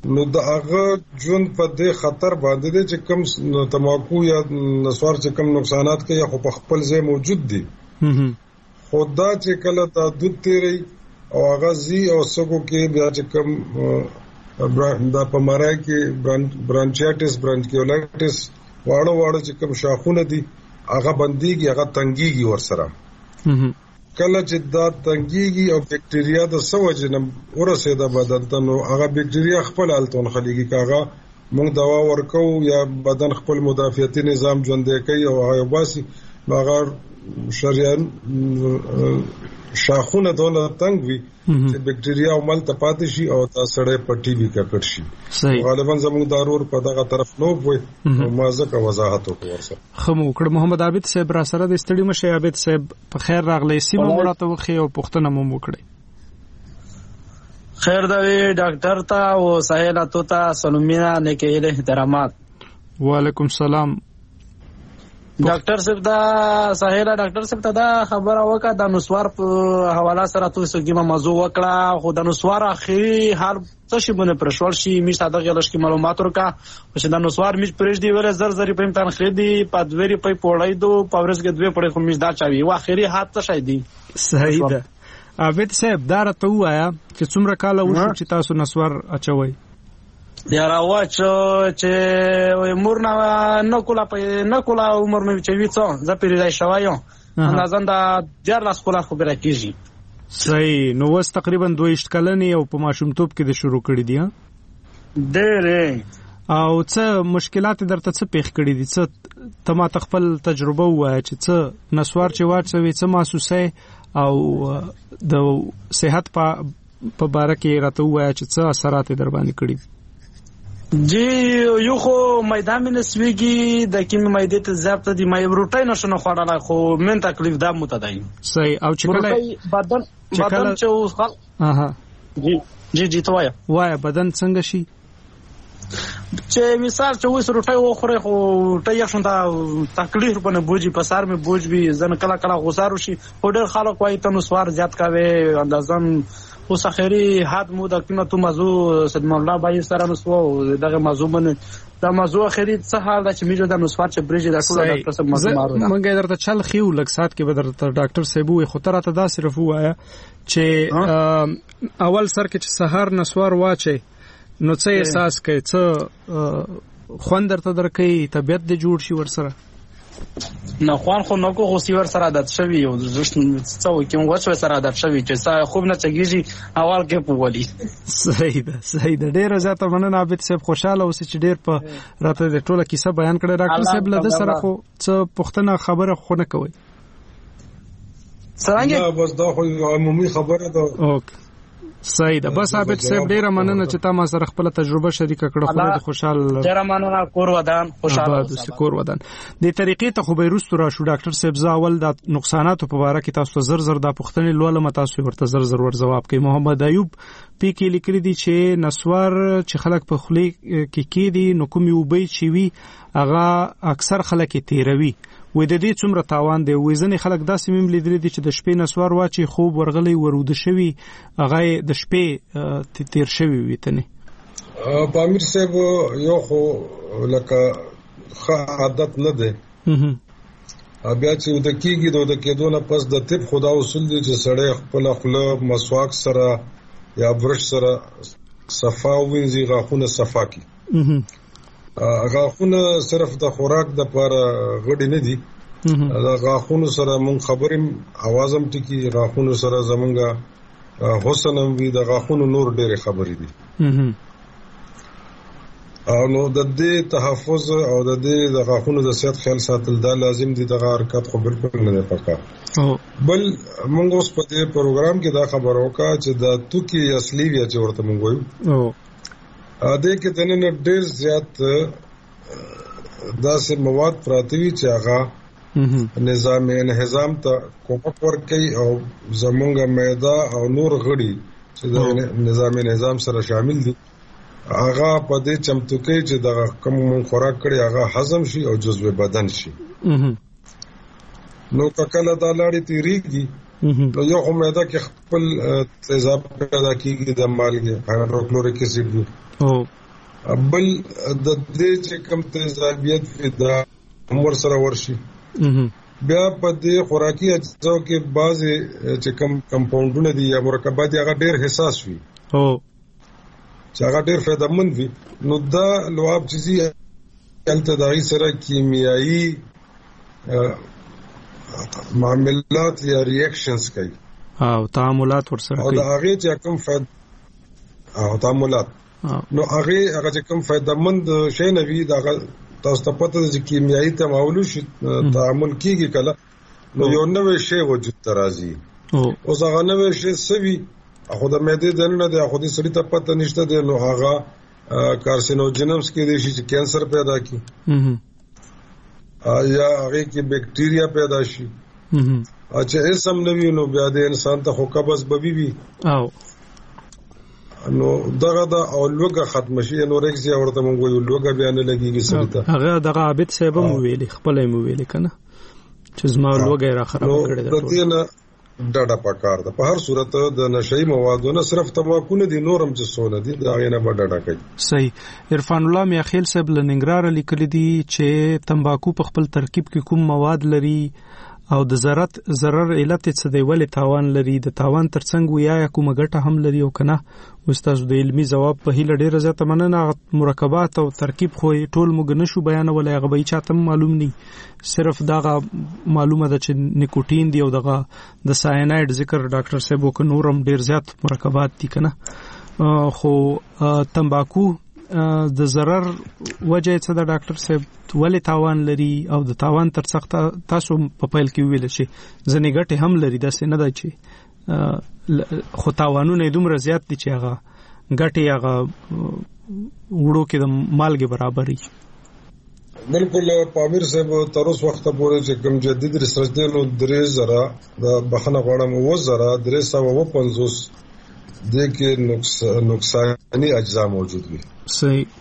نو د هغه ژوند په دې خطر باندې دی چې کوم تماکو یا نسوار چې کوم نقصانات کوي خو په خپل ځای موجود دي خدا چې کله تا دود تیری او هغه زی او سګو کې بیا چې کوم دا په مارای کې برانچایټس برانکیولایټس واړه واړه چې کوم شاخونه دي هغه بنديږي هغه تنګيږي ورسره کله چې دا تنګيږي او بکټریا د سوجنم ورسېده بدن ته نو هغه بکټریا خپل التون خليږي کاغه موږ دوا ورکو یا بدن خپل مدافعتي نظام ژوندې کوي او هغه باسي هغه شریان شاخونه دونه تنګ وي چې بکټریا عمل ته پاتې شي او تا سړی پټي وی ککړ شي غالبا زموږ دارور په دغه طرف نو وي ما ځکه وضاحت وکړم. خمو کړ محمد عابد صاحب را سره د استړي مشه عابد صاحب په خیر راغلی سیمه مراته وخی او پښتنه مو وکړي. خیر دی ډاکټر ته او سهیل اتو ته سلامونه نیکه احترامات. وعلیکم السلام. ډاکټر صاحب دا سهیلا ډاکټر صاحب ته دا خبره وکړه د نسوار په حواله سره تاسو کې موضوع وکړه خو د نسوار اخیری حال څه شي باندې پرشول شي می ساده غلش کې معلومات ورکا چې د نسوار میچ پرېږ دی ولې زر زر په امتحان خېدي په دوی په پوړای دو پاورز کې دوی پړې خو میچ دا چاوي وا اخیری حال څه شي دی. صحیح ده. عابد صاحب دا راته وایا چې څومره کال وشو چې تاسو نسوار اچوي؟ یاره واچ چې مور نه نکولا په نکولا عمر مې چې ویڅو ز پیری شوایو اندازان دا ډیر لاس کولا خو برا کیږي. صحیح. نو وس تقریبا دوه کلنی او په ماشومتوب کې د شروع کړی دی ډېر او څه مشکلات درته څه پیښ کړی دي څه تما تخپل تجربه وای چې څه نسوار چې واچوي څه محسوسه او د صحت په په باره کې راته وای چې څه اثرات در باندې کړی؟ جی یو خو میدان مې نسويږي د کیمې مېدې ته ضبط دي مې روټای نشو خوړلای خو من تکلیف دا متدای. صحیح. او چې کله بدن بدن چې اوس خل اها جی جی جی توای وای بدن څنګه شي چې مثال چې اوس روټای وخوره خو ټای شوندا تکلیف باندې بوجي په سر مې بوج وي ځن کله کله غوسارو شي او ډېر خلک وایي ته نو سوار زیات کاوي اندازن اوس اخیری حد مو د کینه تو موضوع سید مولا بای سره نو سو دغه موضوع باندې دا موضوع اخیری څه حال د چې میجو د نسوار چې بریج د ټول ډاکټر صاحب موضوع مارو مونږ درته چل خيو لږ سات کې به درته ډاکټر صاحب وي خو تر ته دا صرف وایا چې اول سر کې چې سحر نسوار واچي نو څه احساس کوي څه خوان درته درکې طبيعت دې جوړ شي ورسره نه خوان خو نو کو ور سره عادت شوی او زشت څو کې موږ سره عادت شوی چې خوب نه چګیږي اول کې په ولي. صحیح ده صحیح ده. ډیر زیاته مننه عابد صاحب خوشاله اوسې چې ډیر په راته د ټوله کیسه بیان کړی. ډاکټر صاحب له سره خو څه پښتنه خبره خو نه کوي څنګه بس دا خو عمومي خبره ده. اوکې صحیح ده. بس عابد صاحب ډیره مننه چې تاسو سره خپل تجربه شریکه کړو. خو د خوشاله ډیره مننه کور ودان خوشاله اوسه کور ودان د طریقې ته خو بیروس را شو ډاکټر صاحب زاول د نقصانات په اړه کې تاسو زر زر د پښتنې لولم تاسو ورته زر زر ور جواب کوي. محمد ایوب پی کې لیکلي دي چې نسوار چې خلک په خلی کې کې دي نو کوم یو بي چې وی هغه اکثر خلک تیروي وې د دې څومره تاوان دی وې ځنې خلک داسې مم لیدل دي چې د شپې نسوار واچي خوب ورغلي ورود شوی هغه د شپې تیر شوی وي تنه. پامیر صاحب یو خو لکه ښه عادت نه دی بیا چې د کېږي د کېدو نه پس د طب خدا اصول دي چې سړی خپل خپل مسواک سره یا برش سره صفا وینځي غاښونه صفا کی. غاښونه صرف د خوراک د پر غړي نه دي دا غاښونو سره مونږ خبرې اوازم ټکی غاښونو سره زمونږه حسن هم وي د غاښونو نور ډېرې خبرې دي او نو د دې تحفظ او د دې د غاښونو د صحت خیال ساتل دا لازم دي دغه حرکت خو بالکل نه پکا. بل مونږ اوس په دې پروګرام کې دا خبر وکړه چې د توکي اصلي وی چې ورته مونږ وایو ا دې کې دنه ډېر زیات داسې مواد پراته وي چې هغه نظام انهضام ته کومک ورکوي او زمونږه معده او نور غړي چې د نظام انهضام سره شامل دي هغه په دې چمتو کې چې د کوم خوراک کړي هغه هضم شي او جزو بدن شي. نو کله دا لاړې تیریږي نو یو خو معده کې خپل تیزاب پیدا کیږي د مالګې هایدروکلوریک اسید او بل د دې چې کوم تیزابیت پیدا عمر سره ورشي بیا په دې خوراکي اجزاو کې بعضي چې کوم کمپاونډونه دي یا مرکبات دي هغه ډېر حساس وي او چې هغه ډېر فایدهمند وي نو دا لواب چیزي التداعي سره کیمیایي معاملات یا ریاکشنز کوي او تعاملات ورسره کوي او دا هغه چې کوم فائد او تعاملات نو هغه هغه چې کوم فایدهمند شی نه وي دا تاسو ته پته ده چې کیمیایي تماول شي تعامل کیږي کله نو یو نوې شی وجود ته راځي او هغه نوې شی سوي خو د معدې دنه ده خو د سړي ته پته نشته ده نو هغه کارسینوجنمز کې دي چې کینسر پیدا کی یا هغه کې بیکټیریا پیدا شي اچھا اسم نوی نو بیا د انسان ته خو قبض ببي وي او نو دغه دا او لوګه ختم شي انورکسیا ورته مونږ ویو لوګه بیان لګيږي سړی ته هغه دغه عابد صاحب مو ویلي خپل مو ویلي کنه چې زما لوګه را خراب کړی دا ټول ډاډه پکار ده په هر صورت د نشئی موادو نه صرف تماکو نه دي نورم چې سونه دي دا غینه به ډاډه کوي صحیح عرفان الله میاخیل صاحب لنګرار لیکل دي چې تمباکو په خپل ترکیب کې کوم مواد لري او د ضرر ضرر علت څه دی ولې تاوان لري د تاوان ترڅنګ ویا کومه ګټه هم لري او کنه استاد د علمي جواب په هیله ډیره زیاته مننه مرکبات او ترکیب خو ټول موږ نشو بیانولای هغه به چاته معلوم ني صرف دغه معلومه ده چې نیکوټین دی او دغه د سایناید ذکر ډاکټر صاحب وک نورم ډیر زیات مرکبات دي کنه خو تمباکو د ضرر وجه څه د ډاکټر صاحب ولې تاوان لري او د تاوان ترڅنګ تاسو په پیل کې ویل شي ځنې ګټه هم لري دا څه نه دی چې خو تاوانونه دومره زیات دي چې هغه ګټه هغه وړو کې د مالګې برابرې بالکل پامیر صاحب تر اوس وخت پورې چې کوم جدید ریسرچ دی نو درې زره د بخنه غواړم و زره درې سوه و پنځوس د کې نقص نقصانی اجزا موجود دي صحیح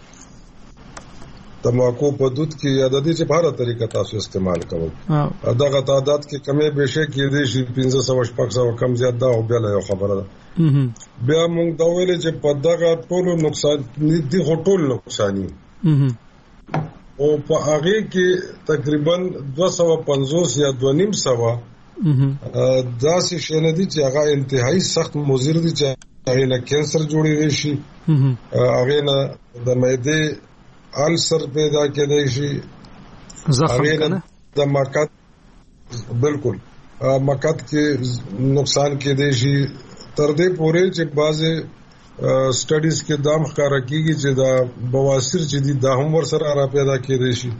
تماکو په دود کې یا د دې چې په هر طریقه تاسو استعمال کوئ دغه تعداد کې کمی بشه کې دي چې پنځه سوه شپږ سوه کم زیات دا او بیا یو خبره ده بیا موږ دا ویل چې په دغه ټول نقصان دي خو ټول نقصانی او په هغه کې تقریبا دوه سوه پنځوس یا دوه نیم سوه دا څه شي نه دي چې هغه انتهایی سخت مضر دي چې هغه نه کینسر جوړیږي شي هغه نه د معدې السر پیدا کېدای شي زخم کنه د مقعد بالکل مقعد کې نقصان کېدای شي تر دې پورې چې بعضه سټډیز کې دا ښکارا کیږي چې دا بواسیر چې دي دا هم ور سره را پیدا کېدای شي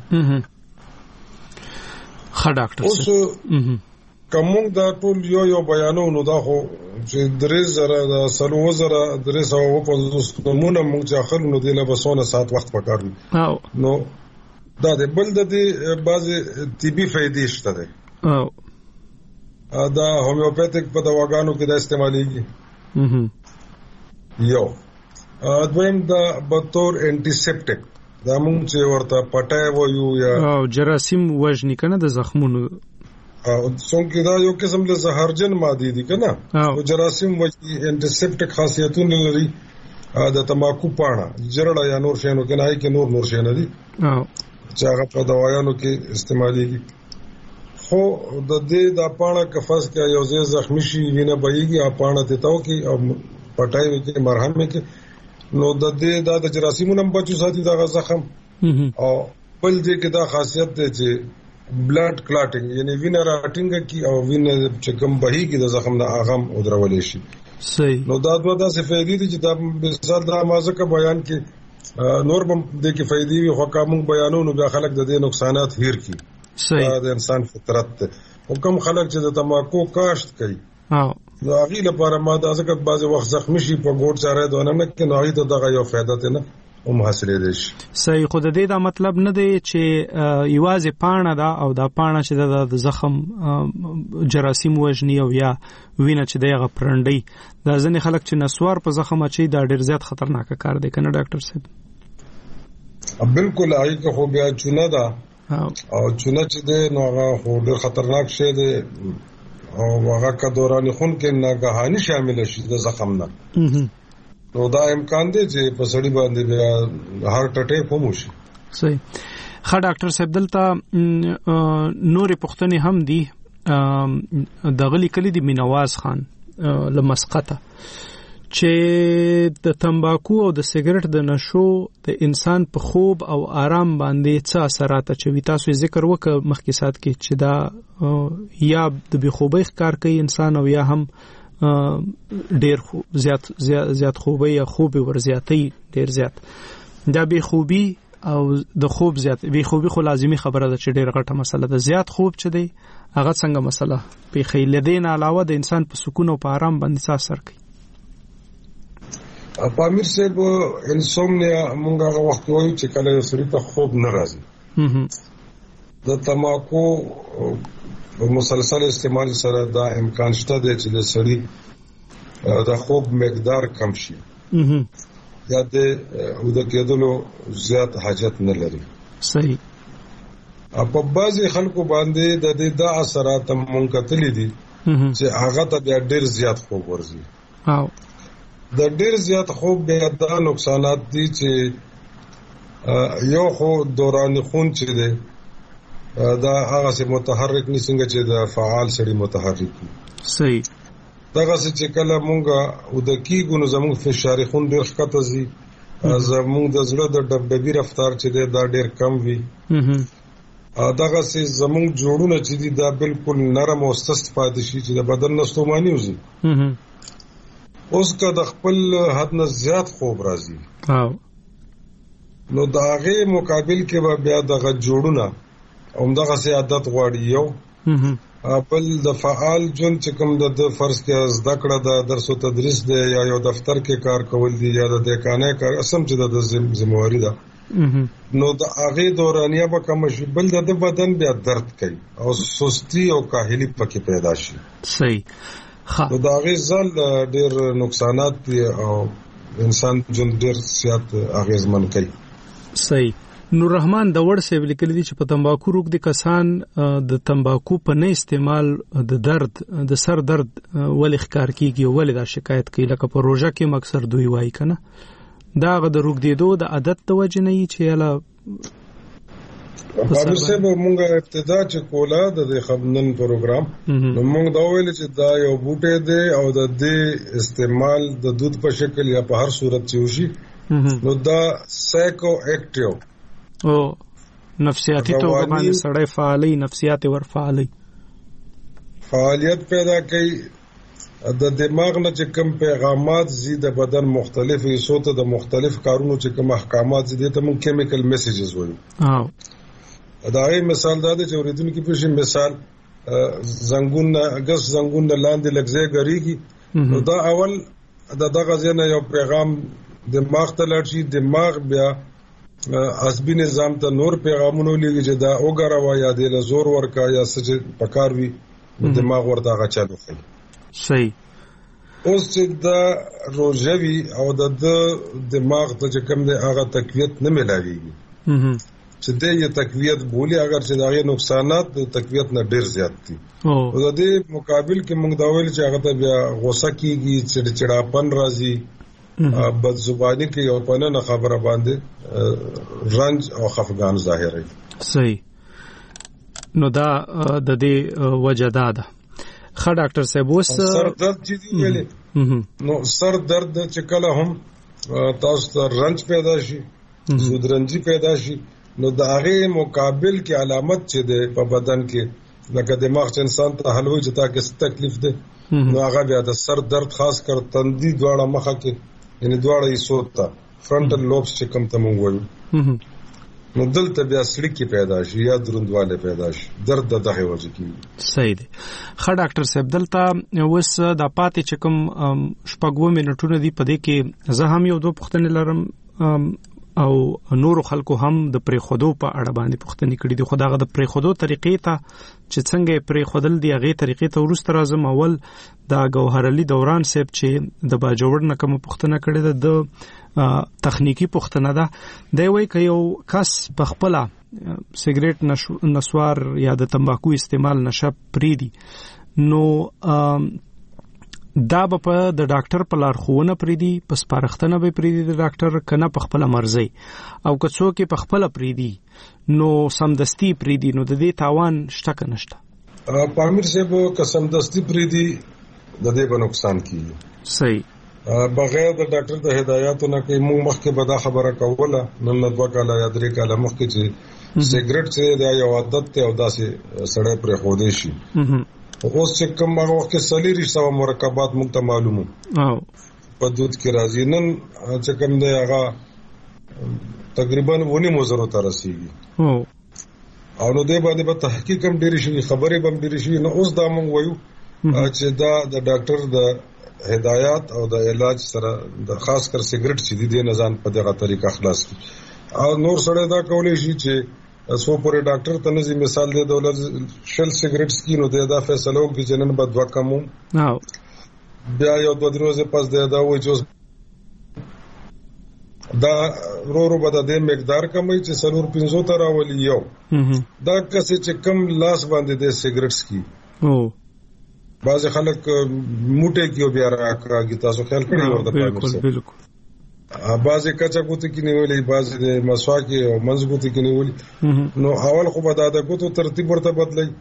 ښه ډاکټر اوس کوم دا ټول یو یو بیانونه دا خو چې درې زره د سلو زره درې سوه و پنځوس نمونه موږ چې اخلو نو دی له بسونه سات وخت پکار وي نو دا د بل د دې بعضې طبي فایدې شته دی دا هومیوپیتک په دواګانو کې دا استعمالیږي یو دویم دا بطور انټیسپټک دا موږ چې ورته پټای وایو یا جراثیم وژني کنه د زخمونو او څنګه دا یو قسم له زهرجن ماده دي کنه او جراثیم وجي انټیسپټک خاصیتونه لري د تماکو پاڼه جرړه یا نور شینو کې نه کې نور نور شینه دي او چې هغه په دوايانو کې استعماليږي خو د دې د پاڼه کفاس کې یو ځای زخمی شي وینه بهيږي ا پاڼه ته تاو کې او پټای کې مرهم کې نو د دې د جراثیمونو بچو ساتي دا زخم او بل دې کې دا خاصیت ده چې بلډ کلاټینګ یعنی وینه راټینګ کی او وینه چې کوم بهيږي د زخم نه اغم ودرولې شي صحیح نو دا دوه داسې فائدې دي چې دا مثال دا مازه کا بیان کې نور هم د کې فائدې وي خو کوم بیانونو بیا خلک د دې نقصانات هیر کی صحیح د انسان فطرت ته حکم خلک چې د تماکو کاشت کوي او نو هغه لپاره ما دا ځکه بعض وخت زخمی شي په ګوت چاره دونه نه کې نو هغه ته دغه یو فائدہ ته نه هم حاصلې دي صحیح خو د دې دا مطلب نه دی چې یوازې پاڼه دا او دا پاڼه چې د زخم جراثیم وژني او یا وینه چې دغه پرنډي دا ځنې خلک چې نسوار په زخم اچي دا ډیر زیات خطرناک کار دی کنه ډاکټر صاحب بالکل هغه خو بیا چونه ده او چونه چې ده نو هغه خو ډیر خطرناک شی دی او هغه کا دوران خون کې ناګهاني شامل شي د زخم نه نو دا امکان دی چې په سړی باندې بیا هارت اٹیک هم وشي. صحیح. ښه ډاکټر صاحب دلته نورې پوښتنې هم دي. د غلی کلی دی مینواز خان لمسقطه چې د تمباکو او د سیګریټ د نشو د انسان په خوب او آرام باندې څه اثرات اچوي. تاسو ذکر وکړ مخکې سات کې چې دا یا د بې خوبۍ ښکار کوي انسان او یا هم ډیر زیات زیات خوبۍ یا خوب ورزیاتي ډیر زیات. دا بې خوبي او د خوب زیات بې خوبي خو لازمی خبره ده چې ډیر غټه مسله ده. زیات خوب چې دی هغه څنګه مسله په خیل دین علاوه د انسان په سکون او په آرام باندې څه اثر کوي؟ پامیر صاحب انسومنیا مونږ هغه وخت وایو چې کله یو سړی ته خوب نه راځي د تماکو مسلسل استعمال سره دا امکان شته دی چې د سړی د خوب مقدار کم شي یا د او د کېدلو زیات حاجت نه لري. صحیح. په بعضي خلکو باندې د دې د اثرات مونږ کتلې دي چې هغه ته ډېر زیات خوب ورځي. او د ډېر زیات خوب بیا د نقصانات دي چې یو خو دوران خون چې دی دا هغه سه متحرک نشنګ چې د فعال سړي متحرک وي. صحیح. دغه چې کله مونږه او د کیګو نو زموږ فشار خون ډېر ښکته زی زموږ د زړه د ډبډبي رفتار چې دی دا ډېر کم وي. دغه چې زموږ جوړونه چې دي دا بالکل نرم او سست پاتې شي چې د بدن نستومانی وزي. اوس که د خپل حد نه زیات خوب راځي نو د هغې مقابل کې به بیا دغه جوړونه همدغه سي عادت غواړي. یو بل د فعال ژوند چې کوم د فرض کې زده کړه د درس او تدریس دی یا یو دفتر کې کار کول دي یا د دکانه کار اسم چې د ذمہواری ده نو د هغې دورانیه به کم شي. بل د بدن بیا درد کوي او سستی او کاهلي پکې پیدا شي. صحیح. نو د هغې ځل ډېر نقصانات دي او انسان ژوند ډېر زیات اغېزمن کوي. صحیح. نور رحمان د وړ سیب لیکل دي چې په تمباکو روغ دي کسان د تمباکو په نه استعمال د درد د سر درد ولې ښکار کیږي او ولې دا شکایت کوي لکه په روژه کې مکسر دوی وایي کنه دا غ د روغ دیدو د عادت د وجه نه چې یلا په سبا مونږه ابتدا چې کولا د خبرنن پروګرام نو مونږ دا ویل چې دا یو بوټی دی او د دې استعمال د دود په شکل یا په هر صورت چې وشي نو دا سایکو اکټیو او نفسیاتی توګه باندې سړی فعالي نفسیات ور فعالي فعالیت پیدا کوي. د دماغ نه چې کوم پیغامات زی د بدن مختلف حصو ته د مختلف کارونو چې کوم احکامات زی ته موږ کیمیکل میسیجز وایو. او دا یې مثال دا دی چې اوریدونکو په شی مثال زنګون اگست زنګون لاندې لګځي غریږي نو دا اول د دغه ځنه یو پیغام دماغ ته لړشي دماغ بیا عصبي نظام ته نور پیغامونه لګي چې دا وګراوه یا د زور ورکا یا سچ پکار وي دماغ ورته غچالو کوي. صحیح. اوس چې دا روزوي او د دماغ ته چې کوم دی هغه تقویت نه ملاويږي چې دې یو تقویت بولی اگر چې داغه نقصانات د تقویت نه ډیر زیات دي او د دې مقابل کې موږ دا ویل چې هغه ته بیا غوسه کیږي چې چړاپن راځي بد زبانی کې یو په نه خبره باندې رنج او خفګان ظاهري. صحیح. نو دا د دې وجه ده. ښه ډاکټر صاحب اوس سر درد چې دی ویلې نو سر درد چې کله هم تاسو ته رنج پیدا شي زودرنجي پیدا شي نو د هغه مقابل کې علامت چې ده په بدن کې لکه دماغ چې انسان ته حلوي چې تا کې څه تکلیف ده نو هغه بیا د سر درد خاص کر تندي دواړه مخه کې یعنی دواړه یې سوتا فرنټل لوبس چې کوم ته مونږ وایو نو دلته بیا سړکی پیدا شي یا دروندواله پیدا شي درد د دغه وجه کې. صحیح دی. ښه ډاکټر صاحب دلته اوس د پاتې چې کوم شپږو منټونو دی په دې کې زه هم یو دوه پوښتنې لرم او نور خلکو هم د پریخودو په اړه باندې پوښتنې کړې دي. خو داغه د پریخودو طریقې ته چې څنګه پریخودل دی هغه طریقې ته ورسته راځم. اول دا ګوهر علي دوران صاحب چې د باجوړ نه کوم پوښتنه کړې ده د تخنیکی پوښتنه ده دی وایي ک یو کس په خپل سیګریټ نسوار یا د تمباکو استعمال نشه پریدي نو دا به په د ډاکټر په لارښوونه پریدي په سپارښتنه به پریدي د ډاکټر کنه په خپل مرزي او که څوک په خپل پریدي نو سمدستي پریدي نو د دې تاوان شته که نشته پامیر صاحب که سمدستي پریدي د دې به نقصان کیږي صحیح بغیر د ډاکټر د هدایاتو نه کوي موږ مخکې به دا خبره کوله نن نه دوه کاله یا درې کاله مخکې چې سیګریټ چې دا یو عادت دی او داسې سړی پرې ښودی شي اوس چې کوم هغه وخت کې څلور سوه مرکبات موږ ته معلومو په دود کې راځي نن چې کوم دی هغه تقریبا ونیمو زرو ته رسیږي او نو دې باندې به تحقیق هم ډېرې شوي خبرې به هم ډېرې شوي نو اوس دا موږ وایو چې دا د ډاکټر د هدایات او د علاج سره د خاص کر سیګریټ چې دي د نزان په دغه طریقه خلاص کی او نور سره دا کولای شي چې سو پورې ډاکټر ته نزي مثال دی دولت شل سیګریټ سکینو دی دا فیصله وکړي چې نن به دوه کمو بیا یو دوه ورځې پس دی دا وایي چې دا رو رو به د دې مقدار کموي چې څلور پنځو ته راولي یو دا کسې چې کم لاس باندې دی سیګریټ سکي بعض خلک موټه کې بیا راکاږي تاسو خیال کړی ورته بالکل بالکل بعضې کچا ګوتې کې نیولې بعضې د مسواک او منځ ګوتې کې نیولې نو اول خو به دا د ګوتو ترتیب ورته بدلوي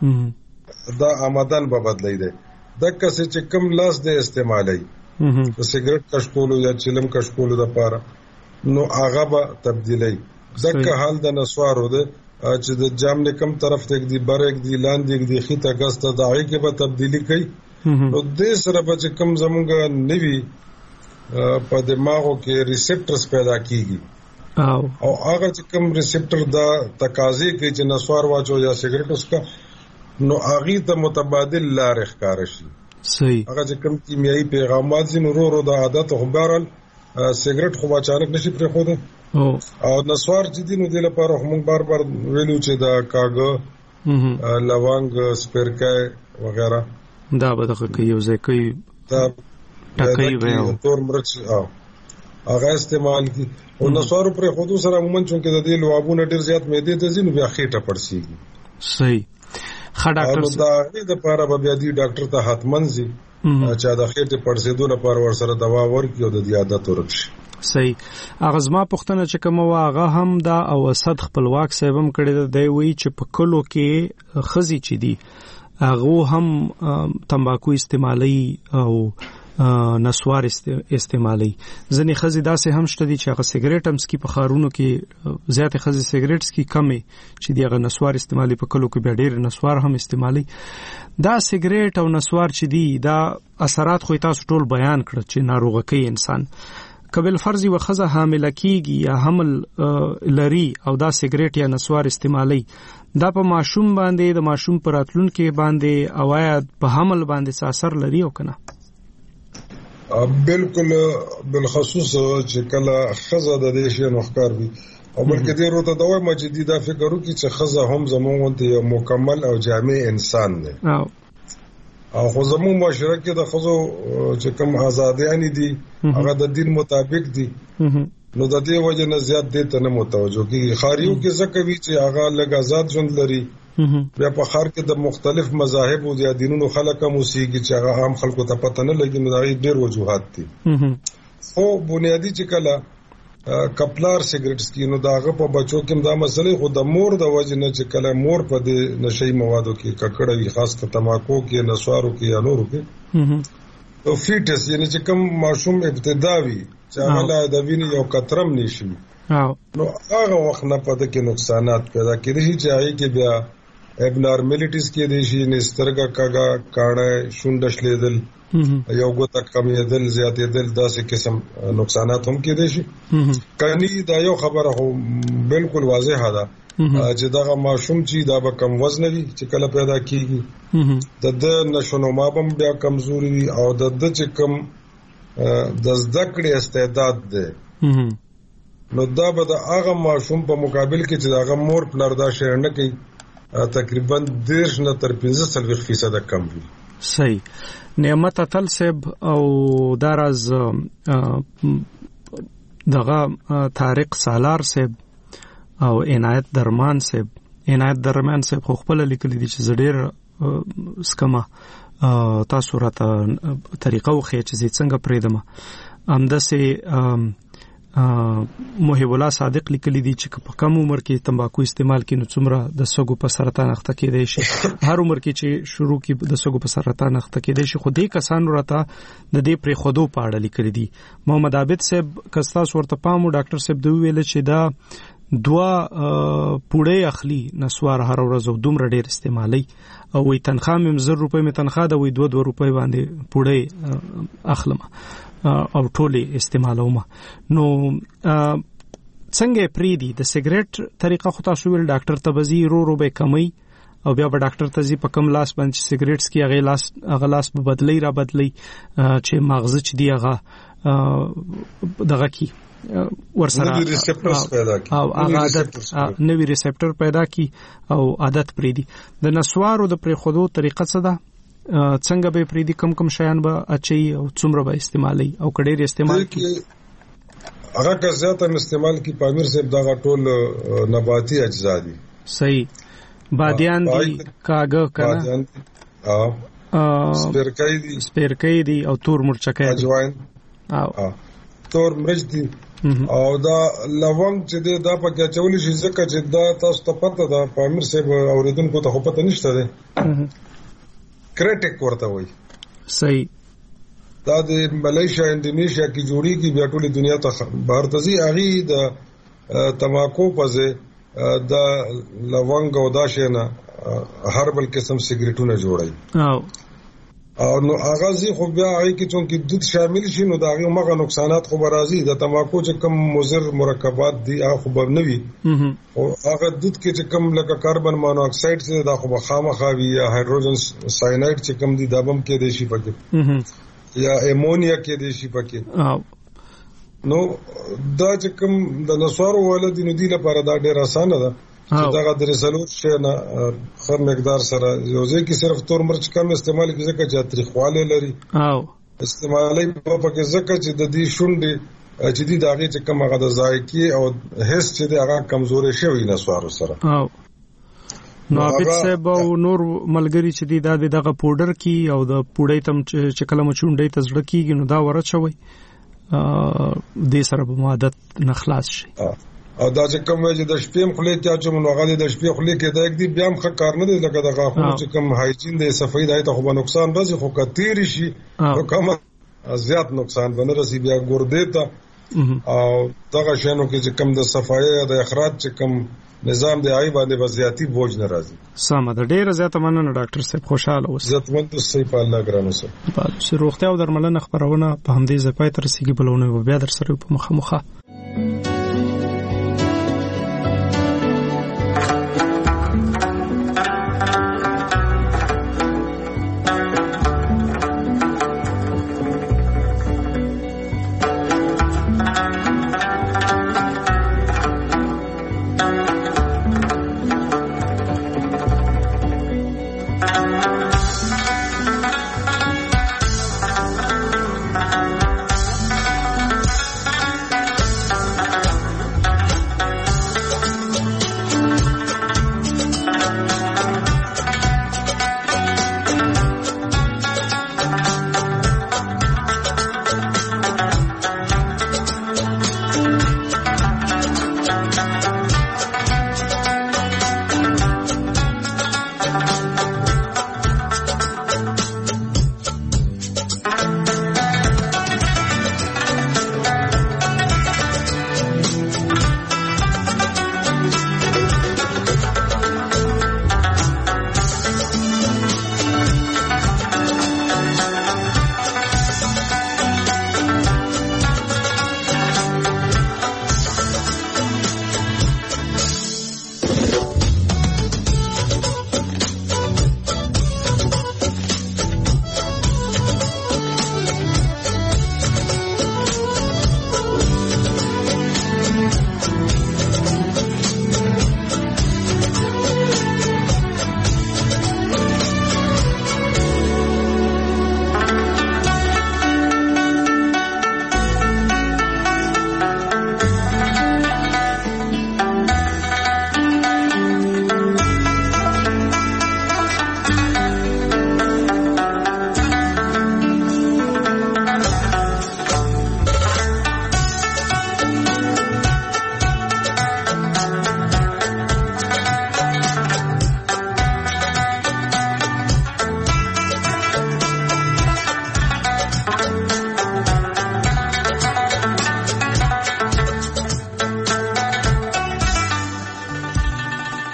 دا آمدن به بدلی دی دکه څه چې کم لاس دی استعمالوي د سیګریټ کش کولو یا چلم کش کولو دپاره نو هغه به تبدیلوي دکه حال د نسوارو دی چې د جام نه کم طرف ته دی بر یک دی لاندې یک دی خیته ګسته د هغې کې به تبدیلي کوي نو دې سره به چې کم زمونږ نوي په دماغو کې ریسپټرز پیدا کیږي او هغه چې کوم ریسپټر دا تقاضې کوي چې نسوار واچو یا سیګریټ اسکا نو هغه ته متبادل لار ښکار شي صحیح هغه چې کوم کیمیاوي پیغامات زین ورو ورو د عادت خو بهرال سیګریټ خو اچانک نشي پرې خو ده او نسوار چې دینو د لپاره موږ بار بار ویلو چې دا کاغه لونګ سپرکای وغیرہ دا به دغه کوي یو ځای کوي دا ټکای ویو تور مرچ او هغه استعمال کی او نسوارو پر خودو سره عموما چونکه د دې لوابونه ډیر زیات معده ته ځینو بیا خېټه پړسیږي صحیح خا ډاکټر دا د لپاره به بیا دی ډاکټر ته حتمن زی چې دا خېټه پړسېدو لپاره ور سره دوا ورکړي او د دې عادت ورکړي صحیح اغزما پښتنه چې کوم واغه هم دا او صد خپلواک سیبم کړي دی وی چې په کلو کې خزي چي دي هغه هم تمباکو استعمالي او نسوار استعمالي ځنې خزي داسې هم شته دي چې هغه سیګریټ هم سکي په خارونو کې زیات خزي سیګریټ سکي کمې چې دی هغه نسوار استعمالي په کلو کې بیا ډېر نسوار هم استعمالي دا سیګریټ او نسوار چې دي دا اثرات خو تاسو ټول بیان کړ چې ناروغه کوي انسان قبل فرض و خزه حامل کیږي یا حمل لري او دا سیګریټ یا نسوار استعمالي دا په ماشوم باندې د ماشوم پر راتلونکو باندې اواید په حمل باندې اثر لري او کنه بالکل بالخصوص چې کله خزه د دې شی نوښکار وي او بلکې دې وروته دا وایم چې دا فکر وکړي چې خزه هم زموږ ته مکمل او جامع انسان دی او خو زموږ معاشره کې د خزو چې کوم آزادیان دي هغه د دین مطابق دي نو د دې وجه نه زیات دې ته نه متوجه کیږي خاریو کې څه کوي چې هغه لږ آزاد ژوند لري بیا په خار کې د مختلف مذاهب او د دینونو خلک هم اوسېږي چې هغه عام خلکو ته پته نه لګي نو دا ډېر وجوهات دي خو بنیادی چې کله کپلار سیګریټ سکي نو داغه په بچو کې دا مسلې خو د مور د وجه نه چې کله مور په دې نشي موادو کې ککړه وي خاص کر تماکو کې نسوارو کې یا نورو کې او فیټس یعنی چې کوم ماشوم ابتداوي چې هغه د وینې یو قطرم نشي نو هغه وخت نه پد کې نقصانات پیدا کېږي چې هغه کې بیا ابنارملیټیز کې دي شي نسترګه کاګه کاڼه شونډش لیدل یو ګوته کمیدل زیاتېدل داسې قسم نقصانات هم کېدای شي کانی دا یو خبره هو بالکل واضحه ده چې دا ماشوم چې دا به کم وزن وي چې کله پیدا کیږي د د نشونما هم بیا کمزوري وي او د د چې کم د زده کړې استعداد ده نو دا به د هغه ماشوم په مقابل کې چې هغه مور پلار دا شی نه کوي تقریبا دیرش نه تر پنځه فیصد کم وي صحیح نعمت اتل صاحب او دراز دغه طارق سالار صاحب او عنایت درمان صاحب عنایت درمان صاحب خو خپل لیکل دي چې زړه سکما تاسو راته طریقه وخی چې څنګه پریدم همداسې محب الله صادق لیکلی دي چې په کم عمر کې تمباکو استعمال کینو څومره د سږو په سرطان اخته کېدای شي هر عمر کې چې شروع کی د سږو په سرطان اخته کېدای شي خو دې کسانو راته د دې پرې خودو په اړه لیکلی دي محمد عابد صاحب کستا ورته پامو ډاکټر صاحب دوی ویل چې دا دوا پوړې اخلي نسوار هر ورځ او دومره ډېر استعمالي او وي تنخواه مې زر روپۍ مې تنخواه دا وي دوه دوه روپۍ باندې پوړې اخلم او ټولې استعمالوم نو څنګه پریدي د سیګریټ طریقه خو تاسو ویل ډاکټر ته بزی رو رو به کمی او بیا به ډاکټر ته زی په کم لاس باندې سیګریټس کې هغه لاس هغه لاس به بدلی را بدلی چې مغزه چې دی هغه دغه کی ورسره نوی ریسپټرز پیدا کی او عادت نوی ریسپټر پیدا کی او عادت پریدي د نسوارو د پرې خودو طریقه څه ده څنګه به پریدي کم کم شیان به اچي او څومره به استعمالي او کډیر استعمال کی هغه که زیاته استعمال کی پامیر صاحب دا ټول نباتي اجزا دي صحیح بادیان دي کاغه کنه ها سپیرکای دي سپیرکای دي او تور مرچکای اجوین او تور مرچ دي او دا لونګ چې دا پکې چولې شي ځکه چې دا تاسو ته پته ده پامیر صاحب اوریدونکو ته خو پته نشته ده کرټیک ورته وایي صحیح دا د ملیشیا انډونیشیا کې جوړیږي بیا ټولې دنیا ته بهر ته ځي هغه د تماکو پځه د لونګ او دا شنه هربل قسم سیګریټونه جوړي او او نو اغازي خو بیا هغه کې چې دود شامل شي نو دا هغه مغه نقصانات خو برازي د تماکو چې کم مضر مرکبات دي هغه خو به نه وي او هغه دود کې چې کم لکه کاربن مونو اکساید څخه دا خو خامخا وي یا هایدروجن سایناید چې کم دي دا بم کې دي شي پکې یا امونیا کې دي شي پکې نو دا چې کم د نسوارو ولادت نو دی لپاره دا ډیر اسانه ده چې دا د رسالو شنه خر مقدار سره یو ځکه صرف تور مرچ کم استعمال کیږي ځکه چې تاریخواله لري او استعمالي په پکې ځکه چې د دې شونډې چې دې داغه چې کم هغه د ذایقې او هیڅ چې هغه کمزوري شوی نسوارو سره او نو عابد صاحب او نور ملګری چې دې دغه پودر کی او د پوډۍ تم چې کلم چونډۍ ته زړه کیږي نو دا ورچوي دې سره به عادت نه خلاص شي او دا چې کوم وجه د شپې خلې کې چې مونږ غالي د شپې خلې کې دا یک دی بیا هم ښه کار نه دی لکه د غاښونو چې کوم هایجین دی صفائی دی ته خو نقصان راځي خو کثیر شي او کوم زیات نقصان بنه رسی بیا ګردې ته او دغه شنو کې چې کوم د صفائی د اخراج چې کوم نظام دی آی باندې وضعیتي بوج نه راځي سمه د ډیره زیاته مننه ډاکټر صاحب خوشاله اوسئ عزتمند اوسئ په الله ګرانو سره په روغتیا او درملنه خبرونه په همدې ځای پای تر رسیدي بلونه بیا در سره په مخه مخه